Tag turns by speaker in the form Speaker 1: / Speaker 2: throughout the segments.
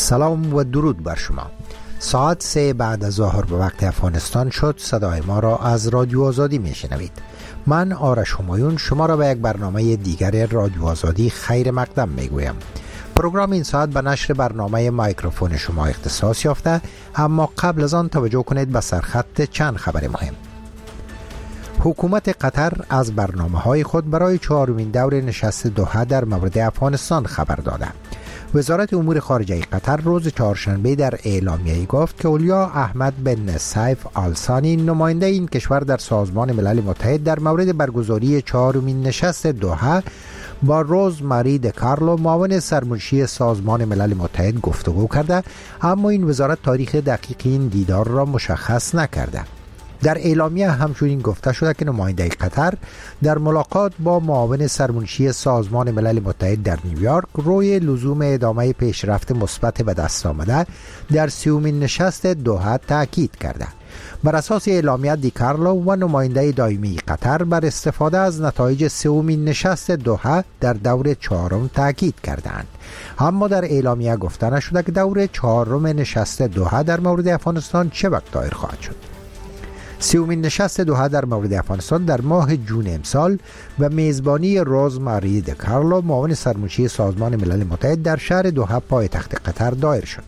Speaker 1: سلام و درود بر شما. ساعت 3 بعد از ظهر به وقت افغانستان شد. صدای ما را از رادیو آزادی میشنوید. من آرش همایون شما را به یک برنامه دیگر رادیو آزادی خیر مقدم میگویم. پروگرام این ساعت به نشر برنامه مایکروفون شما اختصاص یافته، اما قبل از آن توجه کنید به سرخط چند خبر مهم. حکومت قطر از برنامه‌های خود برای 4مین دور نشست دوحه در مورد افغانستان خبر داده. وزارت امور خارجه قطر روز چهارشنبه در اعلامیه‌ای گفت که اولیا احمد بن سیف آل ثانی نماینده این کشور در سازمان ملل متحد در مورد برگزاری 4مین نشست دوحه با روز ماری دکارلو معاون سرمنشی سازمان ملل متحد گفتگو کرده، اما این وزارت تاریخ دقیق این دیدار را مشخص نکرده. در اعلامیه همچنین گفته شده که نماینده قطر در ملاقات با معاون سرمنشی سازمان ملل متحد در نیویورک روی لزوم ادامه پیشرفت مثبت به دست آمده در 30مین نشست دوحه تاکید کرده. بر اساس اعلامیه دیکارلو و نماینده دائمی قطر بر استفاده از نتایج 3مین نشست دوحه در دور 4 تاکید کردند، اما در اعلامیه گفته نشده که دور 4 نشست دوحه در مورد افغانستان چه وقت دایر خواهد شد. 30مین نشست دوحه در مورد افغانستان در ماه جون امسال و میزبانی روز ماری دکارلو معاون سرمنشی سازمان ملل متحد در شهر دوحه پایتخت قطر دایر شد.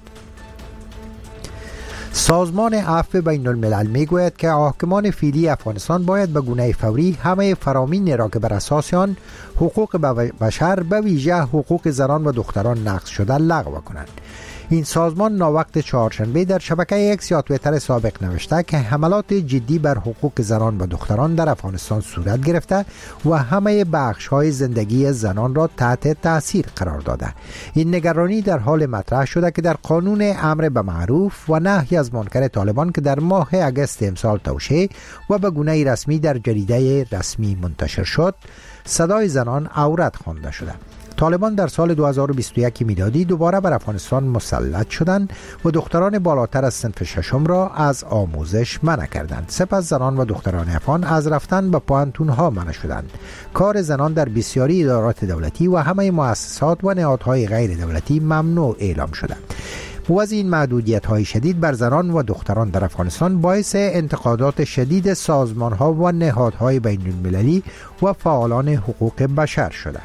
Speaker 1: سازمان عفو بین الملل می گوید که حاکمان فعلی افغانستان باید به گونه فوری همه فرامین را که بر اساس آن حقوق بشر به ویژه حقوق زنان و دختران نقض شده لغو کنند. این سازمان ناوقت چهارشنبه در شبکه اکس یا توییتر سابق نوشته که حملات جدی بر حقوق زنان و دختران در افغانستان صورت گرفته و همه بخش‌های زندگی زنان را تحت تاثیر قرار داده. این نگرانی در حال مطرح شده که در قانون امر به معروف و نهی از منکر طالبان که در ماه اگست امسال توشیح و به گونه رسمی در جریده رسمی منتشر شد، صدای زنان عورت خوانده شده. طالبان در سال 2021 میلادی دوباره بر افغانستان مسلط شدند و دختران بالاتر از صنف 6 را از آموزش منع کردند. سپس زنان و دختران افغان از رفتن به پوهنتون‌ها منع شدند. کار زنان در بسیاری ادارات دولتی و همه مؤسسات و نهادهای غیر دولتی ممنوع اعلام شده. وضع این محدودیت‌های شدید بر زنان و دختران در افغانستان باعث انتقادات شدید سازمان‌ها و نهادهای بین‌المللی و فعالان حقوق بشر شده.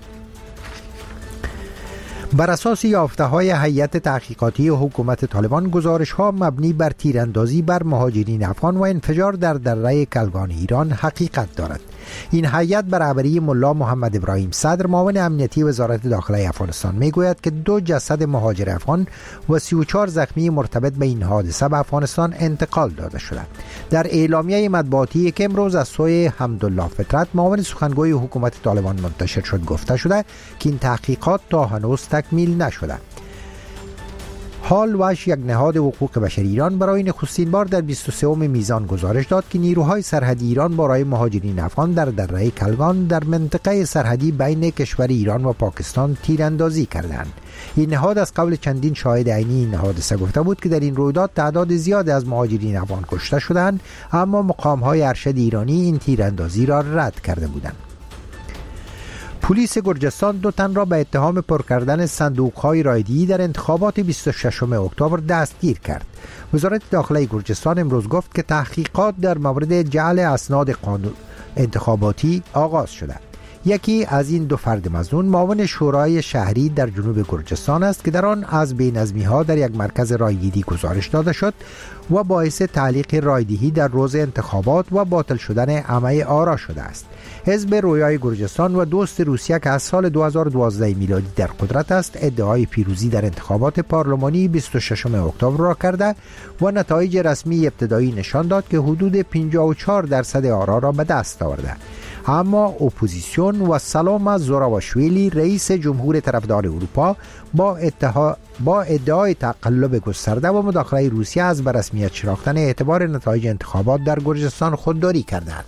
Speaker 1: بر اساس یافته‌های هیئت تحقیقاتی حکومت طالبان، گزارش‌ها مبنی بر تیراندازی بر مهاجرین افغان و انفجار در دره کلگان ایران حقیقت دارد. این هیئت بر رهبری ملا محمد ابراهیم صدر معاون امنیتی وزارت داخله افغانستان میگوید که 2 جسد مهاجر افغان و 34 زخمی مرتبط به این حادثه به افغانستان انتقال داده شده. در اعلامیه مطبوعاتی که امروز از سوی حمدالله فطرت معاون سخنگوی حکومت طالبان منتشر شد گفته شده که این تحقیقات تا هنوز تکمیل نشده. حال وش یک نهاد حقوق بشر ایران برای نخستین بار در 23ام میزان گزارش داد که نیروهای سرحدی ایران برای مهاجرین افغان در دره کلگان در منطقه سرحدی بین کشور ایران و پاکستان تیراندازی کردند. این نهاد از قبل چندین شاهد عینی این حادثه گفته بود که در این رویداد تعداد زیادی از مهاجرین افغان کشته شدند، اما مقام‌های ارشد ایرانی این تیراندازی را رد کرده بودند. پلیس گرجستان 2 تن را به اتهام پر کردن صندوق‌های رایدی در انتخابات 26 اکتبر دستگیر کرد. وزارت داخله گرجستان امروز گفت که تحقیقات در مورد جعل اسناد انتخاباتی آغاز شده. یکی از این 2 فرد مظنون معاون شورای شهری در جنوب گرجستان است که در آن از بی‌نظمی‌ها در یک مرکز رایدهی گزارش داده شد و باعث تعلیق رایدهی در روز انتخابات و باطل شدن همه آرا شده است. حزب رویای گرجستان و دوست روسیه که از سال 2012 میلادی در قدرت است، ادعای پیروزی در انتخابات پارلمانی 26 اکتبر را کرده و نتایج رسمی ابتدایی نشان داد که حدود 54% آرا را به دست آورده. اما اپوزیسیون و سلام زوراواشویلی رئیس جمهور طرفدار اروپا با ادعای تقلب گسترده و مداخله روسیه از به رسمیت شناختن اعتبار نتایج انتخابات در گرجستان خودداری کردند.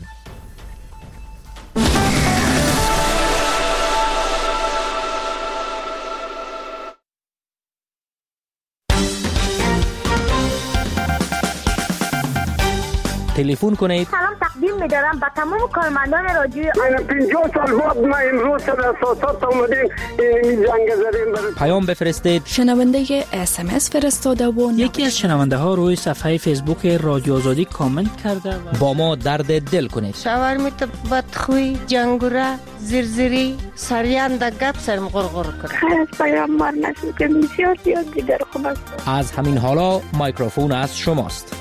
Speaker 2: تلفن کنید.
Speaker 3: سلام تقدیم می‌دارم به تمام کارمندان رادیو.
Speaker 4: من 50 سال بعد ما امروز سر اساسات اومدیم این جنگ زدیم.
Speaker 2: پیام بفرستید.
Speaker 5: شنونده SMS فرستاده و
Speaker 6: یکی از شنونده ها روی صفحه فیسبوک رادیو آزادی کامنت کرده
Speaker 2: با ما درد دل کنید.
Speaker 7: شاورمیت بدخوی، جنگوره، زرزری، سریان دا گپ سرم غرغر کنه.
Speaker 3: خیلی پیام بار نشد که بسیار دیگر خوب است.
Speaker 2: از همین حالا مایکروفون از شماست.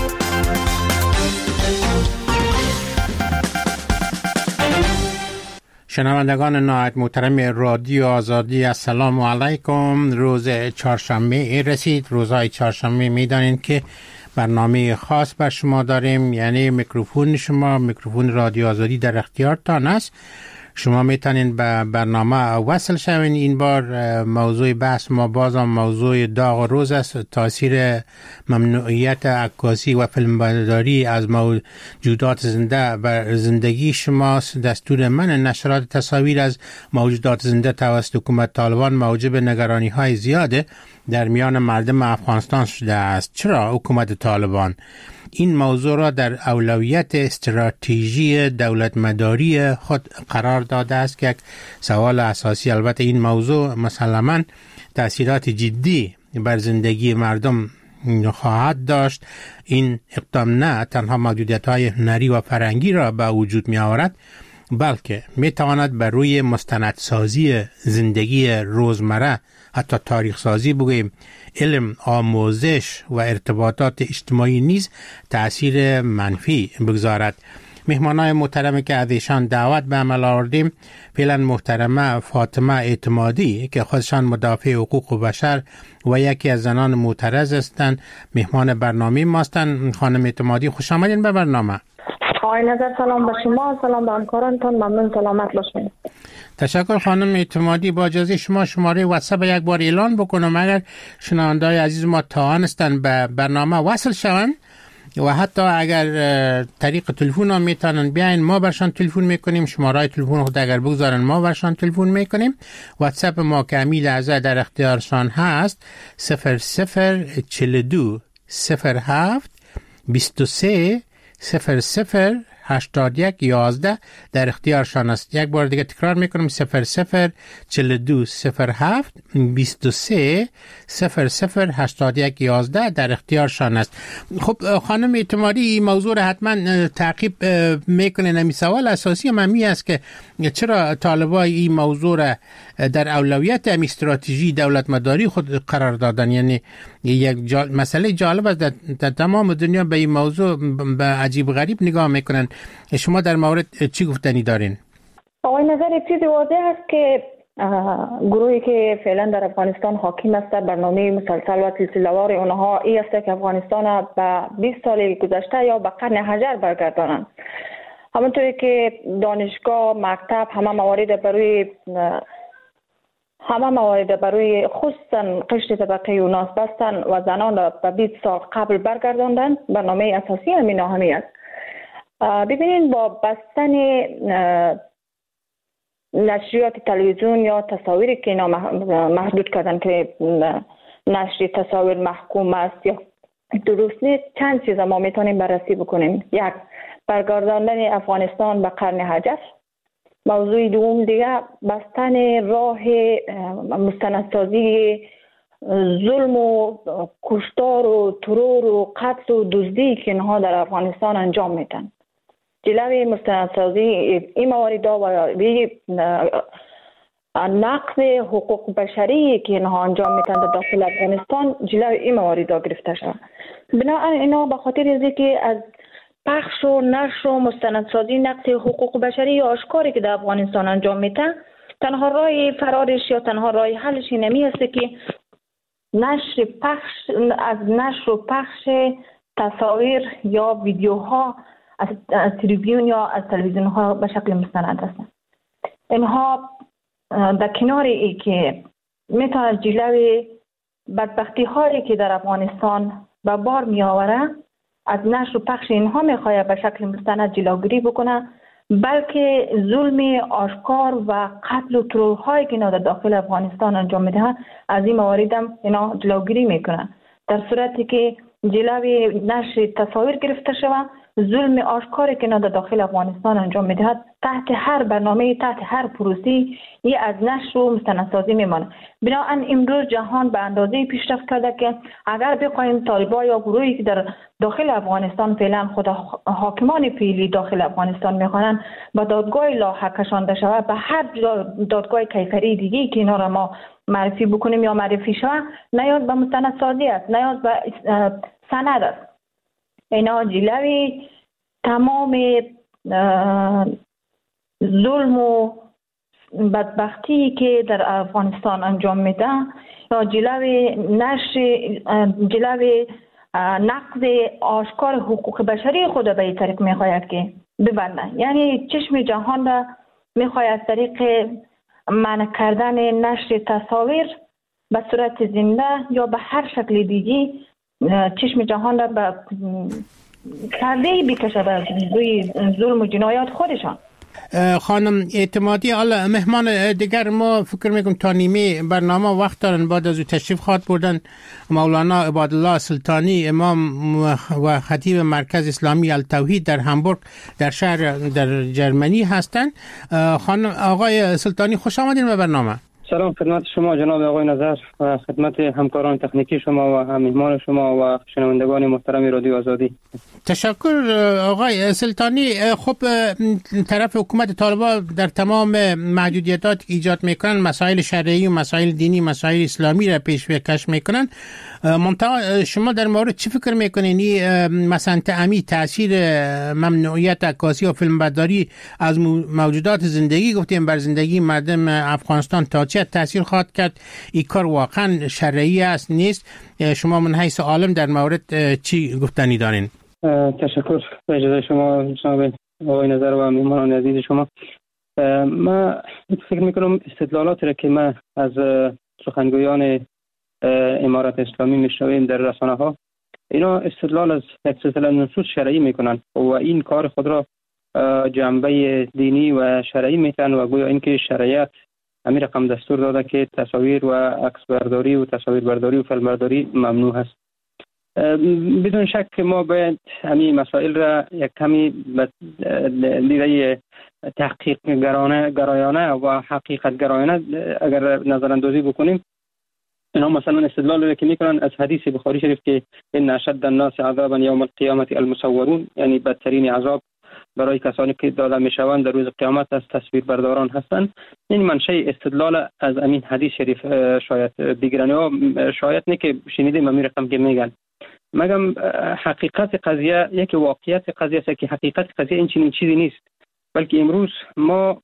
Speaker 8: شنوندگان نهایت محترم رادیو آزادی، السلام علیکم. روز چهارشنبه رسید. روزهای چهارشنبه میدانید که برنامه خاص بر شما داریم، یعنی میکروفون شما، میکروفون رادیو آزادی در اختیارتان است. شما میتونید به برنامه وصل شوین. این بار موضوع بحث ما بازم موضوع داغ و روز است. تاثیر ممنوعیت عکاسی و فیلمبرداری از موجودات زنده بر زندگی شماست. دستور من نشرات تصاویر از موجودات زنده توسط حکومت طالبان موجب نگرانی های زیاده در میان مردم افغانستان شده است. چرا حکومت طالبان این موضوع را در اولویت استراتژی دولت مداری خود قرار داده است که یک سوال اساسی. البته این موضوع مسلماً تأثیرات جدی بر زندگی مردم خواهد داشت. این اقدام نه تنها محدودیت‌های هنری و فرهنگی را به وجود می آورد، بلکه می تواند بر روی مستندسازی زندگی روزمره، حتی تاریخ سازی بگوییم، علم، آموزش و ارتباطات اجتماعی نیز تأثیر منفی بگذارد. مهمانای محترمی که از ایشان دعوت به عمل آوردیم، فعلا محترمه فاطمه اعتمادی که خودشان مدافع حقوق بشر و یکی از زنان معترض هستند، مهمان برنامه ما هستند. خانم اعتمادی، خوش آمدین به برنامه.
Speaker 3: آقای نظر سلام به شما، سلام به همکارانتان، ممنون، سلامت باشین.
Speaker 8: تشکر خانم اعتمادی. با اجازه شما شماره واتساپ یک بار اعلان بکنم، اگر شنونده‌های عزیز ما توانستن به برنامه وصل شوند و حتی اگر طریق تلفن هم میتونن بیاین، ما برشان تلفن میکنیم. شماره تلفن خود اگر بگذارن ما برشان تلفن میکنیم. واتساپ ما که امی لحظه در اختیارشان هست 0042 07 23 00 81 11 در اختیارشان است. یک بار دیگه تکرار میکنم 0042 07 23 00 81 11 در اختیارشان است. خب خانم اعتمادی، این موضوع را حتما تعقیب میکنین. این سوال اساسی ممی است که چرا طالبان این موضوع را در اولویت استراتژی دولت مداری خود قرار دادن؟ یعنی یک مسئله جالب است، در تمام دنیا به این موضوع به عجیب غریب نگاه میکنن. شما در مورد چی گفتنی دارین؟
Speaker 3: آقای نظر چیزی واضح است که گروهی که فعلا در افغانستان حاکم است، برنامه مسلسل و سلسله‌وار اونها این است که افغانستان به 20 سال گذشته یا به قرن حجر برگردانند. همونطوری که دانشگاه، مکتب، همه موارد برای خصوصا قشر طبقه اوناس بستن و زنان را به 20 سال قبل برگرداندن. برنامه اساسی همی است. ببینید، با بستن نشریات تلویزیون یا تصاویری که اینا محدود کردن که نشر تصاویر محکوم است یا درست نیست، چند چیز ما میتونیم بررسی بکنیم. یک، برگرداندن افغانستان به قرن حجر. موضوع دوم دیگه بستن راه مستندسازی ظلم و کشتار و ترور و قتل و دزدی که اینها در افغانستان انجام میدن. جلوی مستندسازی این موارد و نقض حقوق بشری که اینها انجام میدن در داخل افغانستان، جلوی این موارد گرفته شد. بنابراین اینا به خاطر اینکه از پخش و نشر و مستندسازی نقض حقوق بشری آشکاری که در افغانستان انجام میدن، تنها راه فرارش یا تنها راه حلش نمی است که نشر و پخش تصاویر یا ویدیوها از تلویزیون یا از تلویزیون ها به شکل مستند هستند. اینها در کنار ای که میتونه جلوی بدبختی هایی که در افغانستان به بار می آوره از نشر و پخش اینها میخواد به شکل مستند جلوگیری بکنه، بلکه ظلم آشکار و قتل و ترورهایی که اینا در داخل افغانستان انجام میدهند از این موارد هم اینا جلوگیری میکنه. در صورتی که جلوی نشر تصاویر گرفته شود ظلم آشکاری که در داخل افغانستان انجام میدهد تحت هر برنامه، تحت هر پروسه یه از نشر و مستندسازی میمانه. بنابراین امروز جهان به اندازه پیشرفت کرده که اگر بخوایم طالبان یا گروهی که در داخل افغانستان فعلا خود حاکمان فعلی داخل افغانستان میخوانند به دادگاه لاحقه کشانده شود، به هر دادگاه کیفری دیگه که اینا را ما معرفی بکنیم یا معرفی شود، نیاز به مستندسازی است، نیاز به سند است. اینا جلوی تمام ظلم و بدبختی که در افغانستان انجام میده یا جلوی نقض آشکار حقوق بشری خود به این طریق میخواید که ببنده. یعنی چشم جهان را میخواید از طریق منع کردن نشر تصاویر به صورت زنده یا به هر شکل دیگه چشم جهان را به کرده بکشه به روی ظلم و جنایات خودشان.
Speaker 8: خانم اعتمادی، حالا مهمان دیگر ما فکر میکنم تا نیمه برنامه وقت دارن، بعد از او تشریف خواهد بردن مولانا عبادالله سلطانی، امام و خطیب مرکز اسلامی التوحید در همبورگ در شهر در جرمنی هستند. خانم آقای سلطانی خوش آمدین به برنامه.
Speaker 9: سلام خدمت شما جناب آقای نظر و خدمت همکاران تکنیکی شما و مهمان شما و شنوندگان محترم رادیو آزادی.
Speaker 8: تشکر آقای سلطانی. خب طرف حکومت طالبان در تمام محدودیتات ایجاد میکنن، مسائل شرعی و مسائل دینی، مسائل اسلامی را پیشکش میکنن. منتها شما در مورد چی فکر میکنین مثلا تعمی تاثیر ممنوعیت عکاسی و فیلمبرداری از موجودات زندگی گفتیم بر زندگی مردم افغانستان تا چه تاثیر خواهد کرد؟ این کار واقعا شرعی است نیست؟ شما من حیث عالم در مورد چی گفتنی دارین؟
Speaker 9: تشکر به اجازه شما جناب آقای نظر و مهمانان عزیز شما. ما فکر میکنم استدلالاتی را که ما از سخنگویان امارت اسلامی میشنویم در رسانه ها، اینا استدلال از سلسله نصوص شرعی میکنن و این کار خود را جنبه دینی و شرعی میتن و گویا اینکه شریعت همین رقم دستور داده که تصاویر و عکس برداری و تصاویر برداری و فیلم برداری ممنوع هست. بدون شک ما باید همین مسائل را یک کمی دیده تحقیق گرایانه و حقیقت گرایانه اگر نظر اندازی بکنیم، اینا مثلا استدلال رو که میکنن از حدیث بخاری شریف که ان اشد الناس عذابا یوم القیامه المصورون، یعنی بدترین عذاب برای کسانی که داده میشوند در روز قیامت از تصویر برداران هستند. این منشأ استدلال از امین حدیث شریف شاید دیگرانی ها شاید نه که شنیدیم امیر رقم که میگن. مگم حقیقت قضیه یک واقعیت قضیه است که حقیقت قضیه این چنین چیزی نیست، بلکه امروز ما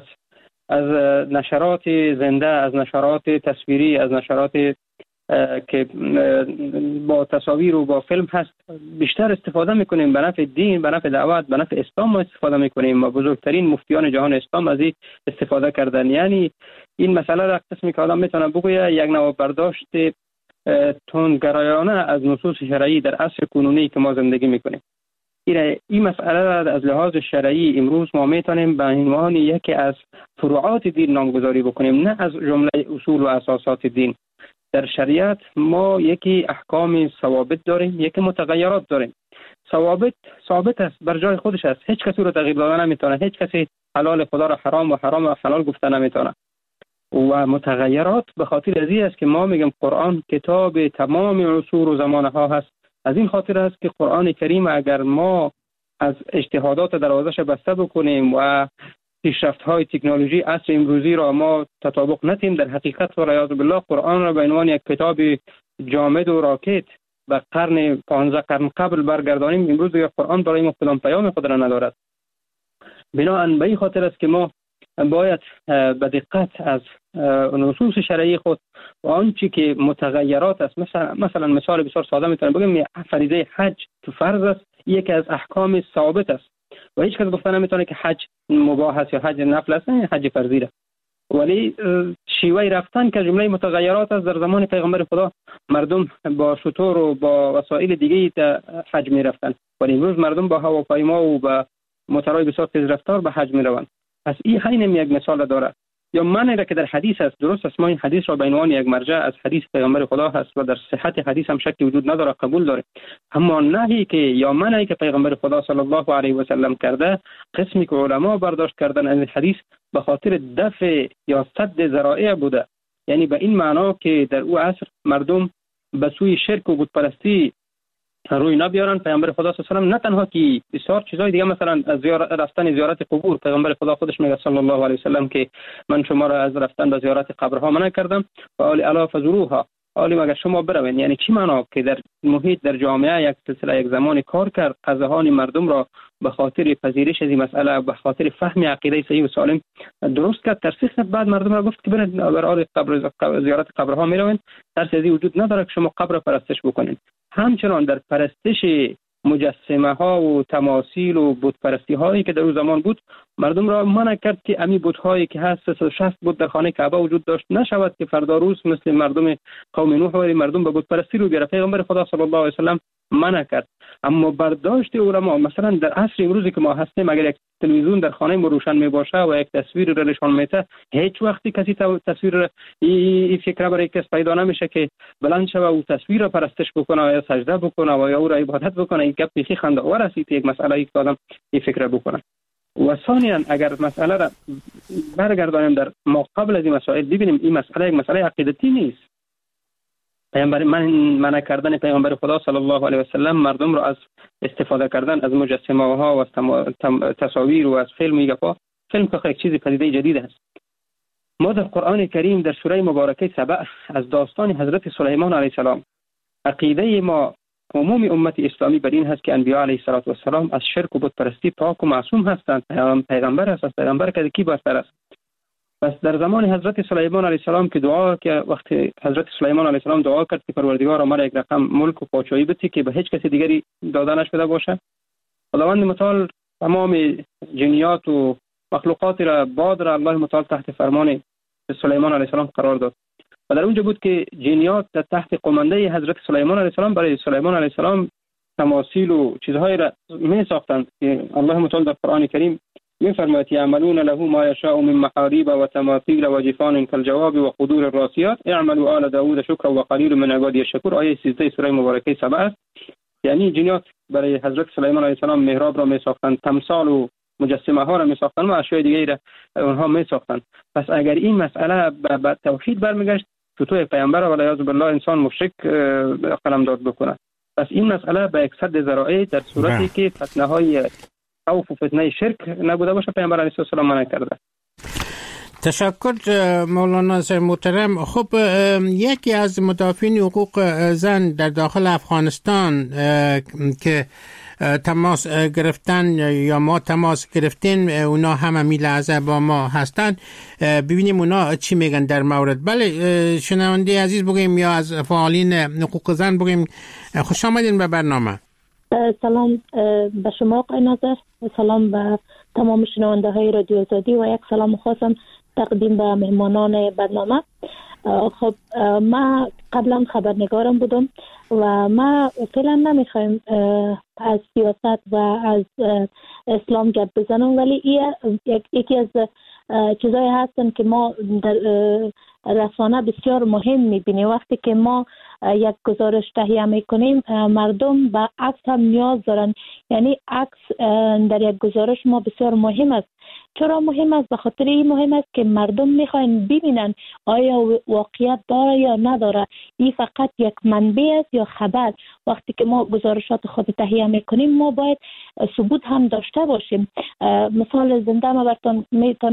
Speaker 9: از نشرات زنده، از نشرات تصویری، از نشرات که با تصاویر و با فیلم هست بیشتر استفاده میکنیم. به نفع دین، به نفع دعوت، به نفع اسلام ما استفاده میکنیم و بزرگترین مفتیان جهان اسلام از این استفاده کردن. یعنی این مسئله را قسمی که آدم میتونه بگویه یک نوع برداشت تندگرایانه از نصوص شرعی در عصر کنونی که ما زندگی میکنیم. این مسئله را از لحاظ شرعی امروز ما میتونیم به عنوان یکی از فروعات دین نامگذاری بکنیم، نه از جمله اصول و اساسات دین. در شریعت ما یکی احکام ثوابت داریم، یکی متغیرات داریم. ثوابت ثابت است، بر جای خودش است، هیچ کسی رو تغییر دادن نمیتونه، هیچ کسی حلال خدا را حرام و حرام و حلال گفته نمیتونه. و متغیرات به خاطر ازی است که ما میگم قرآن کتاب تمام عصور و زمانه ها هست. از این خاطر است که قرآن کریم اگر ما از اجتهادات دروازش بسته بکنیم و پیشرفت‌های تکنولوژی عصر امروزی را ما تطابق ندیم، در حقیقت و ریاض بالله قرآن را به عنوان یک کتاب جامد و راکت به قرن 15 قرن قبل برگردانیم، امروز دیگر قرآن برای ما کدام پیام خود را ندارد. بنابراین به این خاطر است که ما باید به دقت از نصوص شرعی خود و آنچه که متغیرات است، مثلا مثال بسیار ساده میتونم بگم فریضه حج که فرض است، یکی از احکام ثابت است و هیچ کس گفته نمیتونه که حج مباح است یا حج نفل است، حج فرضی است. ولی شیوه رفتن که جمله متغیرات است. در زمان پیغمبر خدا مردم با شتر و با وسایل دیگه حج میرفتن، ولی امروز مردم با هواپیما و با موتورهای بسیار تیز رفتار به حج میروند. پس این همین یک مثال داره. یا منعی را که در حدیث است. درست است، ما این حدیث را به عنوان یک مرجع از حدیث پیامبر خدا هست و در صحت حدیث هم شکی وجود نداره، قبول داره. اما نهی که یا منعی که پیامبر خدا صلی الله علیه و سلم کرده، قسمی که علما برداشت کردن از حدیث به خاطر دفع یا سد ذرایع بوده، یعنی به این معنا که در او عصر مردم به سوی شرک و بت پرستی روی نبیارن. پیامبر خدا صلی الله علیه و سلم نه تنها که بسیار چیزای دیگه، مثلا از رفتن زیارت قبور، پیامبر خدا خودش میگه صلی الله علیه و سلم که من شما را از رفتن به زیارت قبرها منع کردم و الا فزوروها، عالی مگر شما بروین. یعنی چی معنا؟ که در محیط در جامعه یک سلسله یک زمانی کار کرد، اذهان مردم را به خاطر پذیرش از این مسئله، به خاطر فهم عقیده صحیح و سالم درست کرد، ترسیخ کرد. بعد مردم را گفت که برید برای زیارت قبرها میروین، ترس از این وجود نداره که شما قبر پرستش بکنید. همچنان در پرستش مجسمه ها و تماثیل و بت پرستی هایی که در اون زمان بود، مردم را منع کرد که امی بت هایی که هست 360 بت در خانه کعبه وجود داشت نشود که فردا روز مثل مردم قوم نوح و مردم به بت پرستی رو بیاره. پیامبر خدا صلی الله علیه و سلم منع کرد. اما برداشت علما، مثلا در عصر امروزی که ما هستیم، اگر یک تلویزیون در خانه ما روشن می باشه و یک تصویر را نشان میده، هیچ وقتی کسی تصویر این فکر برای کس پیدا نمیشه که بلند شوه و تصویر را پرستش بکنه یا سجده بکنه و یا او را عبادت بکنه. این گپ بیخی خنده آور است که یک مسئله ای که آدم این فکر بکنه. و ثانیاً اگر مسئله را برگردانیم در ما قبل از این مسائل، ببینیم این مسئله یک مسئله عقیدتی نیست. پیامبر منع کردن پیامبر خدا صلی الله علیه و سلم مردم را از استفاده کردن از مجسمه ها و از تصاویر و از فیلم میگه. فیلم که یک چیز پدیده جدید است. ما در قرآن کریم در سوره مبارکه سبع از داستان حضرت سلیمان علیه السلام، عقیده ما عموم امت اسلامی بر این هست که انبیاء علیه السلام از شرک و بت پرستی پاک و معصوم هستند. پیغمبر هست، از پیغمبر که کی برتر است. پس در زمان حضرت سلیمان علیه السلام که دعا که وقتی حضرت سلیمان علیه السلام دعا کرد که پروردگار مرا یک رقم ملک و پادشاهی بده که به هیچ کسی دیگری داده نشده باشه، خداوند متعال تمام جنیات و مخلوقات را باد را الله متعال تحت فرمان سلیمان علیه السلام قرار داد و در اونجا بود که جنیات تحت قمانده حضرت سلیمان علیه السلام برای سلیمان علیه السلام تماثیل و چیزهایی را می ساختند که الله متعال در قرآن کریم می‌فرماید یعملون له ما یشاء من محاريب و تماثیل و جفان كالجواب و قدور الراسیات اعملوا آل داوود شکرا و قلیل من عبادی الشکور. آیه 13 سوره مبارکه سبع است. یعنی جنیات برای حضرت سلیمان علیه السلام محراب را می‌ساختند، تمثال و مجسمه ها را می‌ساختند و اشیاء دیگری را اونها می‌ساختند. پس اگر این مسئله به توحید برمیگشت، چطور پیامبر والعیاذ بالله انسان مشرک قلمداد بکنه؟ پس این مسئله به یک صد ذرائع در صورتی که فتنه‌های خوف و فتنه شرک نبوده باشه پیامبر علیه السلام منع کرده.
Speaker 8: تشکر مولانا محترم. خب یکی از مدافعین حقوق زن در داخل افغانستان که تماس گرفتن یا ما تماس گرفتیم، اونا همین لحظه با ما هستن، ببینیم اونا چی میگن در مورد. بله شنونده عزیز بگیم یا از فعالین حقوق زن بگیم خوش آمدین به برنامه.
Speaker 10: سلام به شما آقای ناظر، سلام به تمام شنونده های رادیو آزادی و یک سلام خاصم تقدیم به مهمانان برنامه. خب ما قبلا خبرنگارم بودم و ما فعلا نمیخوایم از سیاست و از اسلام گپ بزنم، ولی یکی از چیزایی هستن که ما در رسانه بسیار مهم میبینیم. وقتی که ما یک گزارش تهیه میکنیم، مردم به عکس هم نیاز دارن. یعنی عکس در یک گزارش ما بسیار مهم است. چرا مهم است؟ به خاطر این مهم است که مردم میخواین ببینن آیا واقعیت داره یا نداره، این فقط یک منبع است یا خبر. وقتی که ما گزارشات خود تهیه میکنیم ما باید ثبوت هم داشته باشیم. مثال زنده ما براتون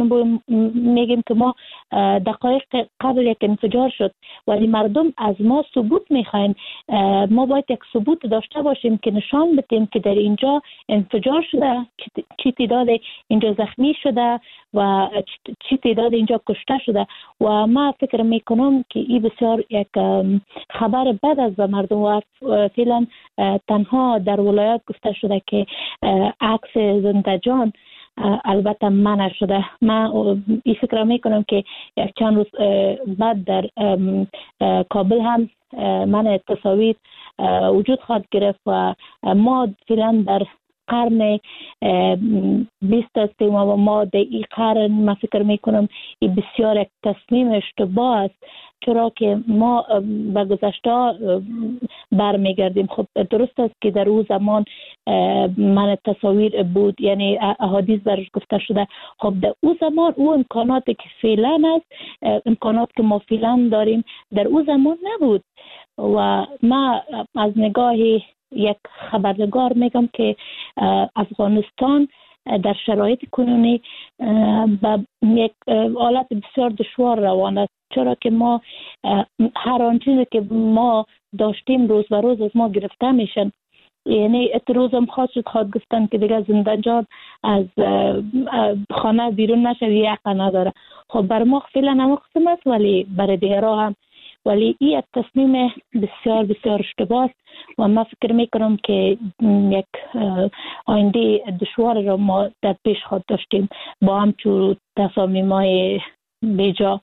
Speaker 10: میگیم که ما دقایق قبل یک انفجار شد ولی مردم از ما ثبوت میخواین. ما باید یک ثبوت داشته باشیم که نشان بدیم که در اینجا انفجار شده، چی تعداد اینجا زخمی شده و چی تعداد اینجا کشته شده. و ما فکر میکنم که این بسیار یک خبر بد است به مردم و فعلا تنها در ولایات گفته شده که عکس زنده جان البته منع شده. من این فکر میکنم که یک چند روز بعد در کابل هم منع تصاویر وجود خواهد گرفت و ما فعلا در قرن 20 هستیم و ما در این قرن من فکر میکنم این بسیار یک تصمیم اشتباه است، چرا که ما به گذشته برمیگردیم. خب درست است که در اون زمان من تصاویر بود، یعنی احادیث برش گفته شده. خب در اون زمان اون امکاناتی که فعلا است، امکانات که ما فعلا داریم در اون زمان نبود. و ما از نگاه یک خبرنگار میگم که افغانستان در شرایط کنونی به یک حالت بسیار دشوار روان است، چرا که ما هر آن چیزی که ما داشتیم روز به روز از ما گرفته میشن. یعنی روز هم خواهد گفتن که دیگه زندانجان از خانه بیرون نشه، یک نداره. خب بر ما فعلا هم قسم است، ولی برای دیگرها هم. ولی این یک تصمیم بسیار بسیار اشتباه است و من فکر میکنم که یک آینده دشوار را ما در پیش خود داشتیم با همچون تصامیم‌های بیجا.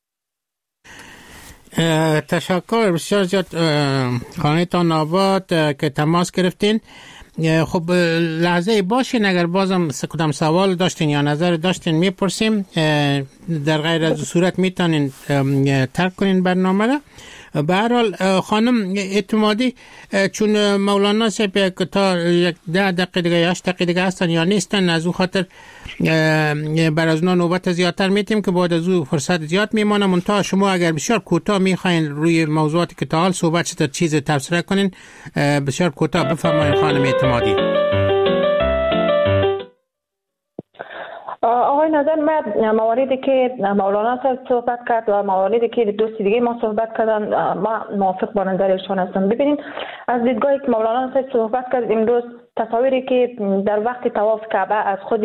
Speaker 8: تشکر بسیار زیاد خانه‌تان آباد که تماس گرفتین. خب لحظه باشین، اگر بازم کدام سوال داشتین یا نظر داشتین میپرسیم. در غیر از صورت میتونین ترک کنین برنامه را. به هر حال خانم اعتمادی، چون مولانا صاحب تا 10 دقیقه دیگه 8 دقیقه دیگه هستن یا نیستن، از اون خاطر بر از نوبت زیادتر میتیم که بعد از اون فرصت زیاد میمونه. منتها شما اگر بسیار کوتاه میخواین روی موضوعاتی که تا حال صحبت شده چیز تبصره کنین، بسیار کوتاه بفرمایید خانم اعتمادی.
Speaker 3: آقای نظر، من مواردی که مولانا صحبت کرد و مواردی که دوست دیگه ما صحبت کردن، ما موافق با نظرشون هستم. ببینید از دیدگاهی که مولانا صحبت کرد، امروز تصاویری که در وقت طواف کعبه از خود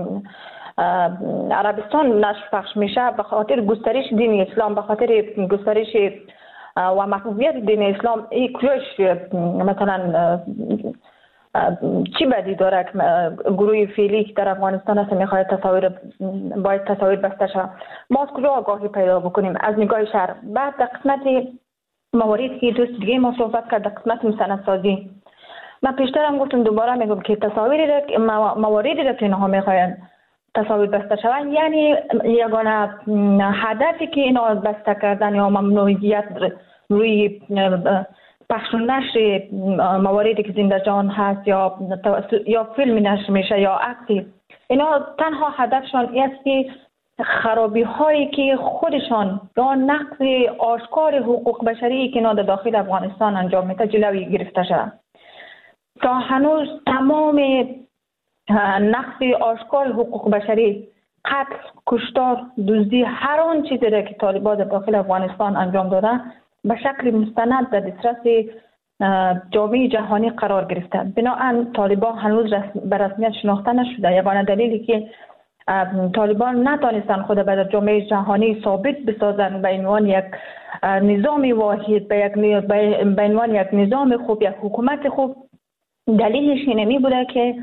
Speaker 3: عربستان نشر پخش میشه به خاطر گسترش دین اسلام، به خاطر گسترش و محبوبیت دین اسلام، این کجاش مثلا چی بدی داره که گروه فعلی که در افغانستان هست میخواد باید تصاویر بسته شد؟ ما از کجا آگاهی پیدا بکنیم؟ از نگاه شهر. بعد در قسمت مواردی که دوست دیگه ما صحبت کرد، در قسمت مستندسازی، من پیشتر هم گفتم دوباره میگم که مواردی را که اینها میخواین تصاویر بسته شوند، یعنی یگانه هدفی که اینا بسته کردن یا ممنوعیت روی پخش و نشر مواردی که زنده جان هست یا فیلم نشر میشه یا عکسی، اینا تنها هدفشان است که خرابی هایی که خودشان یا نقض آشکار حقوق بشری که اینا در داخل افغانستان انجام میده جلوی گرفته شود. تا هنوز تمام نقض آشکار حقوق بشری، قتل، کشتار، دزدی، هر آن چیزی را که طالبان در داخل افغانستان انجام داده به شکل مستند در دسترس جامعه جهانی قرار گرفته. بنابراین طالبان هنوز به رسمیت شناخته نشده. یگانه دلیلی که طالبان نتانستن خود به جامعه جهانی ثابت بسازن به عنوان یک نظام واحد، به عنوان یک نظام خوب، یک حکومت خوب، دلیلش اینمی بوده که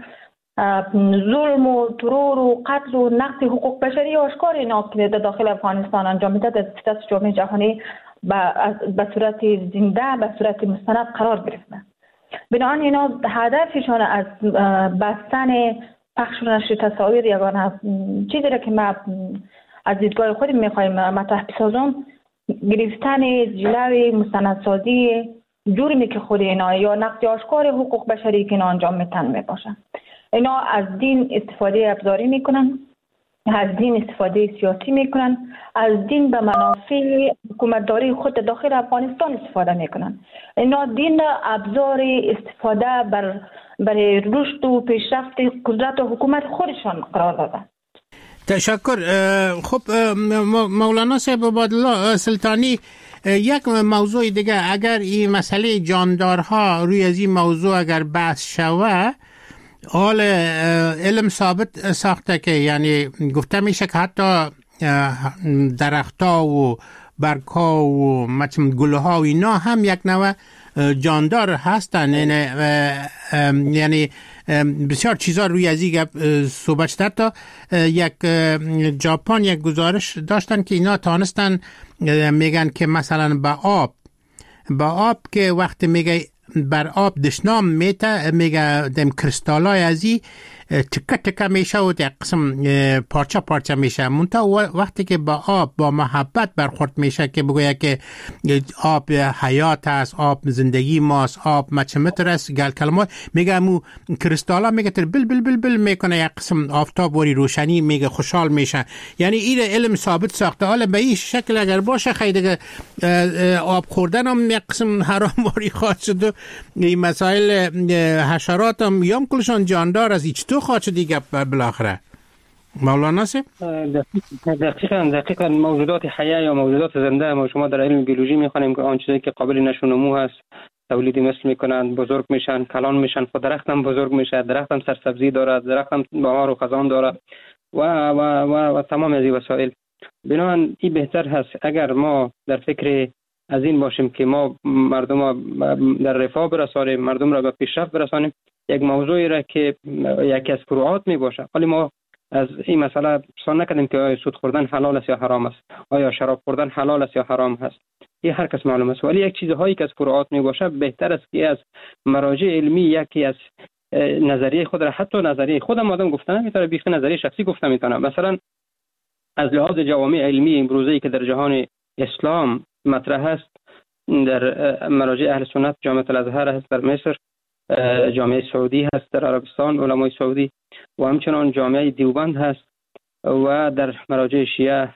Speaker 3: ظلم و ترور و قتل و نقض حقوق بشری آشکار اینا که در داخل افغانستان انجام میده در دسترس جامعه جهانی به صورت زنده، به صورت مستند قرار گرفته. بنابراین اینا هدفشان از بستن پخش و نشر تصاویر یگانه چیزی را که ما از دیدگاه خود میخوایم مطرح بسازم، گرفتن جلوی مستندسازی جرمی که خود اینا یا نقض آشکار حقوق بشری که اینا انجام میتن میباشن. اینا از دین استفاده ابزاری میکنن، از دین استفاده سیاسی میکنن، از دین به منافع حکومتداری خود داخل افغانستان استفاده میکنن. اینا دین ابزار استفاده برای رشد و پیشرفت قدرت و حکومت خودشان قرار دادن.
Speaker 8: تشکر. خب مولانا صاحب عبادالله سلطانی، یک موضوع دیگه، اگر این مسئله جاندارها روی از این موضوع اگر بحث شوه، حال علم ثابت ساخته که یعنی گفته میشه که حتی درختها و برگها و گلها و اینا هم یک نوع جاندار هستن. یعنی بسیار چیزا روی از این صحبت شده. تا یک ژاپن یک گزارش داشتن که اینا تانستن، میگن که مثلا با آب که وقتی میگه بر آب دشنام میگه دم کریستالای ازی تکه تکه میشه و در قسم پارچه پارچه میشه. منتها وقتی که با آب با محبت برخورد میشه که بگویه که آب حیات است، آب زندگی ماست، آب مچمتر است، گل کلمات میگه مو کریستالا میگه تر بل بل بل بل میکنه، یک قسم آفتاب وری روشنی میگه خوشحال میشه. یعنی این علم ثابت ساخته. حالا به این شکل اگر باشه خیلی آب خوردن هم یک قسم حرام واری خواهد شد و این مسائل حشرات هم یام کلشان جاندار از هیچ تو خواهد شد دیگه بالاخره. مولانا سه
Speaker 9: دقیقاً موجودات حیه یا موجودات زنده ما شما در علم بیولوژی میخوانیم که آن چیزی که قابل نشو و نمو هست تولید مثل میکنند، بزرگ میشن، کلان میشن، خود درخت هم بزرگ میشه، درخت هم سرسبزی دارد، درخت هم بهار و خزان دارد و تمام از این وسایل. بنابراین این بهتر هست اگر ما در فکر از این باشیم که ما مردم در رفاه برسانیم، مردم را به پیشرفت برسانیم، یک موضوعی را که یکی از فروعات می باشه. ولی ما از این مسئله سوال نکردیم که آیا سود خوردن حلال است یا حرام است، آیا شراب خوردن حلال است یا حرام است. این هر کس معلوم است. ولی یک چیزهایی که از فروعات می باشه بهتر است که از مراجع علمی یکی از نظریه خود را، حتی نظریه خودم آدم گفتن نمیتونه، بیخ نظریه شخصی گفتن میتونه. مثلا از لحاظ جوامع علمی امروزی که در جهان اسلام مطرح است، در مراجع اهل سنت جامعه الازهر هست در مصر، جامعه سعودی هست در عربستان، علمای سعودی، و همچنان جامعه دیوبند هست، و در مراجع شیعه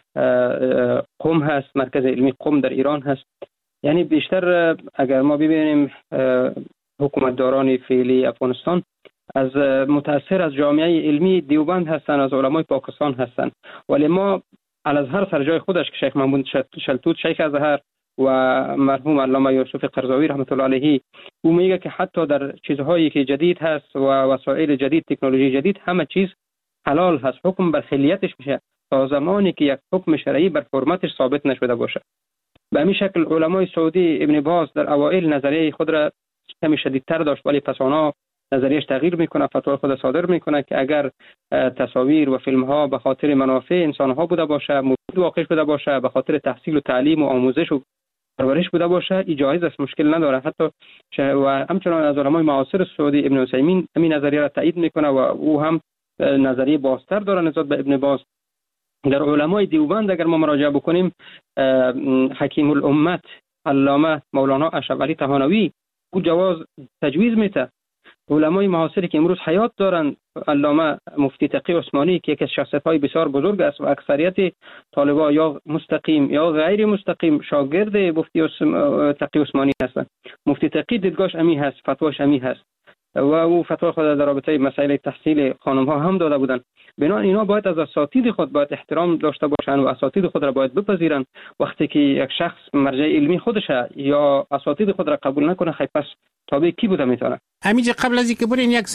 Speaker 9: قم هست، مرکز علمی قم در ایران هست. یعنی بیشتر اگر ما ببینیم حکومتداران فعلی افغانستان از متاثر از جامعه علمی دیوبند هستند، از علمای پاکستان هستند. ولی ما الازهر سر جای خودش که شیخ محمود شلتوت شیخ ازهر و مرحوم علامه یوسف قرضاوی رحمت الله علیه، او میگه که حتی در چیزهایی که جدید هست و وسایل جدید، تکنولوژی جدید، همه چیز حلال هست، حکم بر خلیتش میشه تا زمانی که یک حکم شرعی بر حرمتش ثابت نشده باشه. به همین شکل علمای سعودی ابن باز در اوایل نظریه خود را کمی شدیدتر داشت، ولی پس آنها نظریهش تغییر میکنه، فتوا خود صادر میکنه که اگر تصاویر و فیلم ها به خاطر منافع انسان ها بوده باشه، مفید واقع بوده باشه، به خاطر تحصیل و تعلیم و آموزش و پرورش بوده باشه، جایز است، مشکل نداره. حتی و همچنان از علمای معاصر سعودی ابن عثیمین همین نظریه را تایید میکنه و او هم نظریه بازتر داره نسبت به ابن باز. در علمای دیوبند اگر ما مراجعه بکنیم، حکیم الامت علامه مولانا اشرف علی طحانوی او جواز تجویز میده. علمای معاصری که امروز حیات دارند، علامه مفتی تقی عثمانی که یکی از شخصیت‌های بسیار بزرگ است و اکثریت طالبان یا مستقیم یا غیر مستقیم شاگرد مفتی تقی عثمانی هستند. مفتی تقی دیدگاهش امی هست، فتواش امی هست و او فتوا خود در رابطه مسائل تحصیل خانم‌ها هم داده بودند. بنابراین اینا باید از اساتید خود باید احترام داشته باشند و اساتید خود را باید بپذیرند. وقتی که یک شخص مرجع علمی خودشه یا اساتید خود را قبول نکنه، خیلی پس تابع کی بوده میتونه؟
Speaker 8: همینجا قبل از اینکه برین یک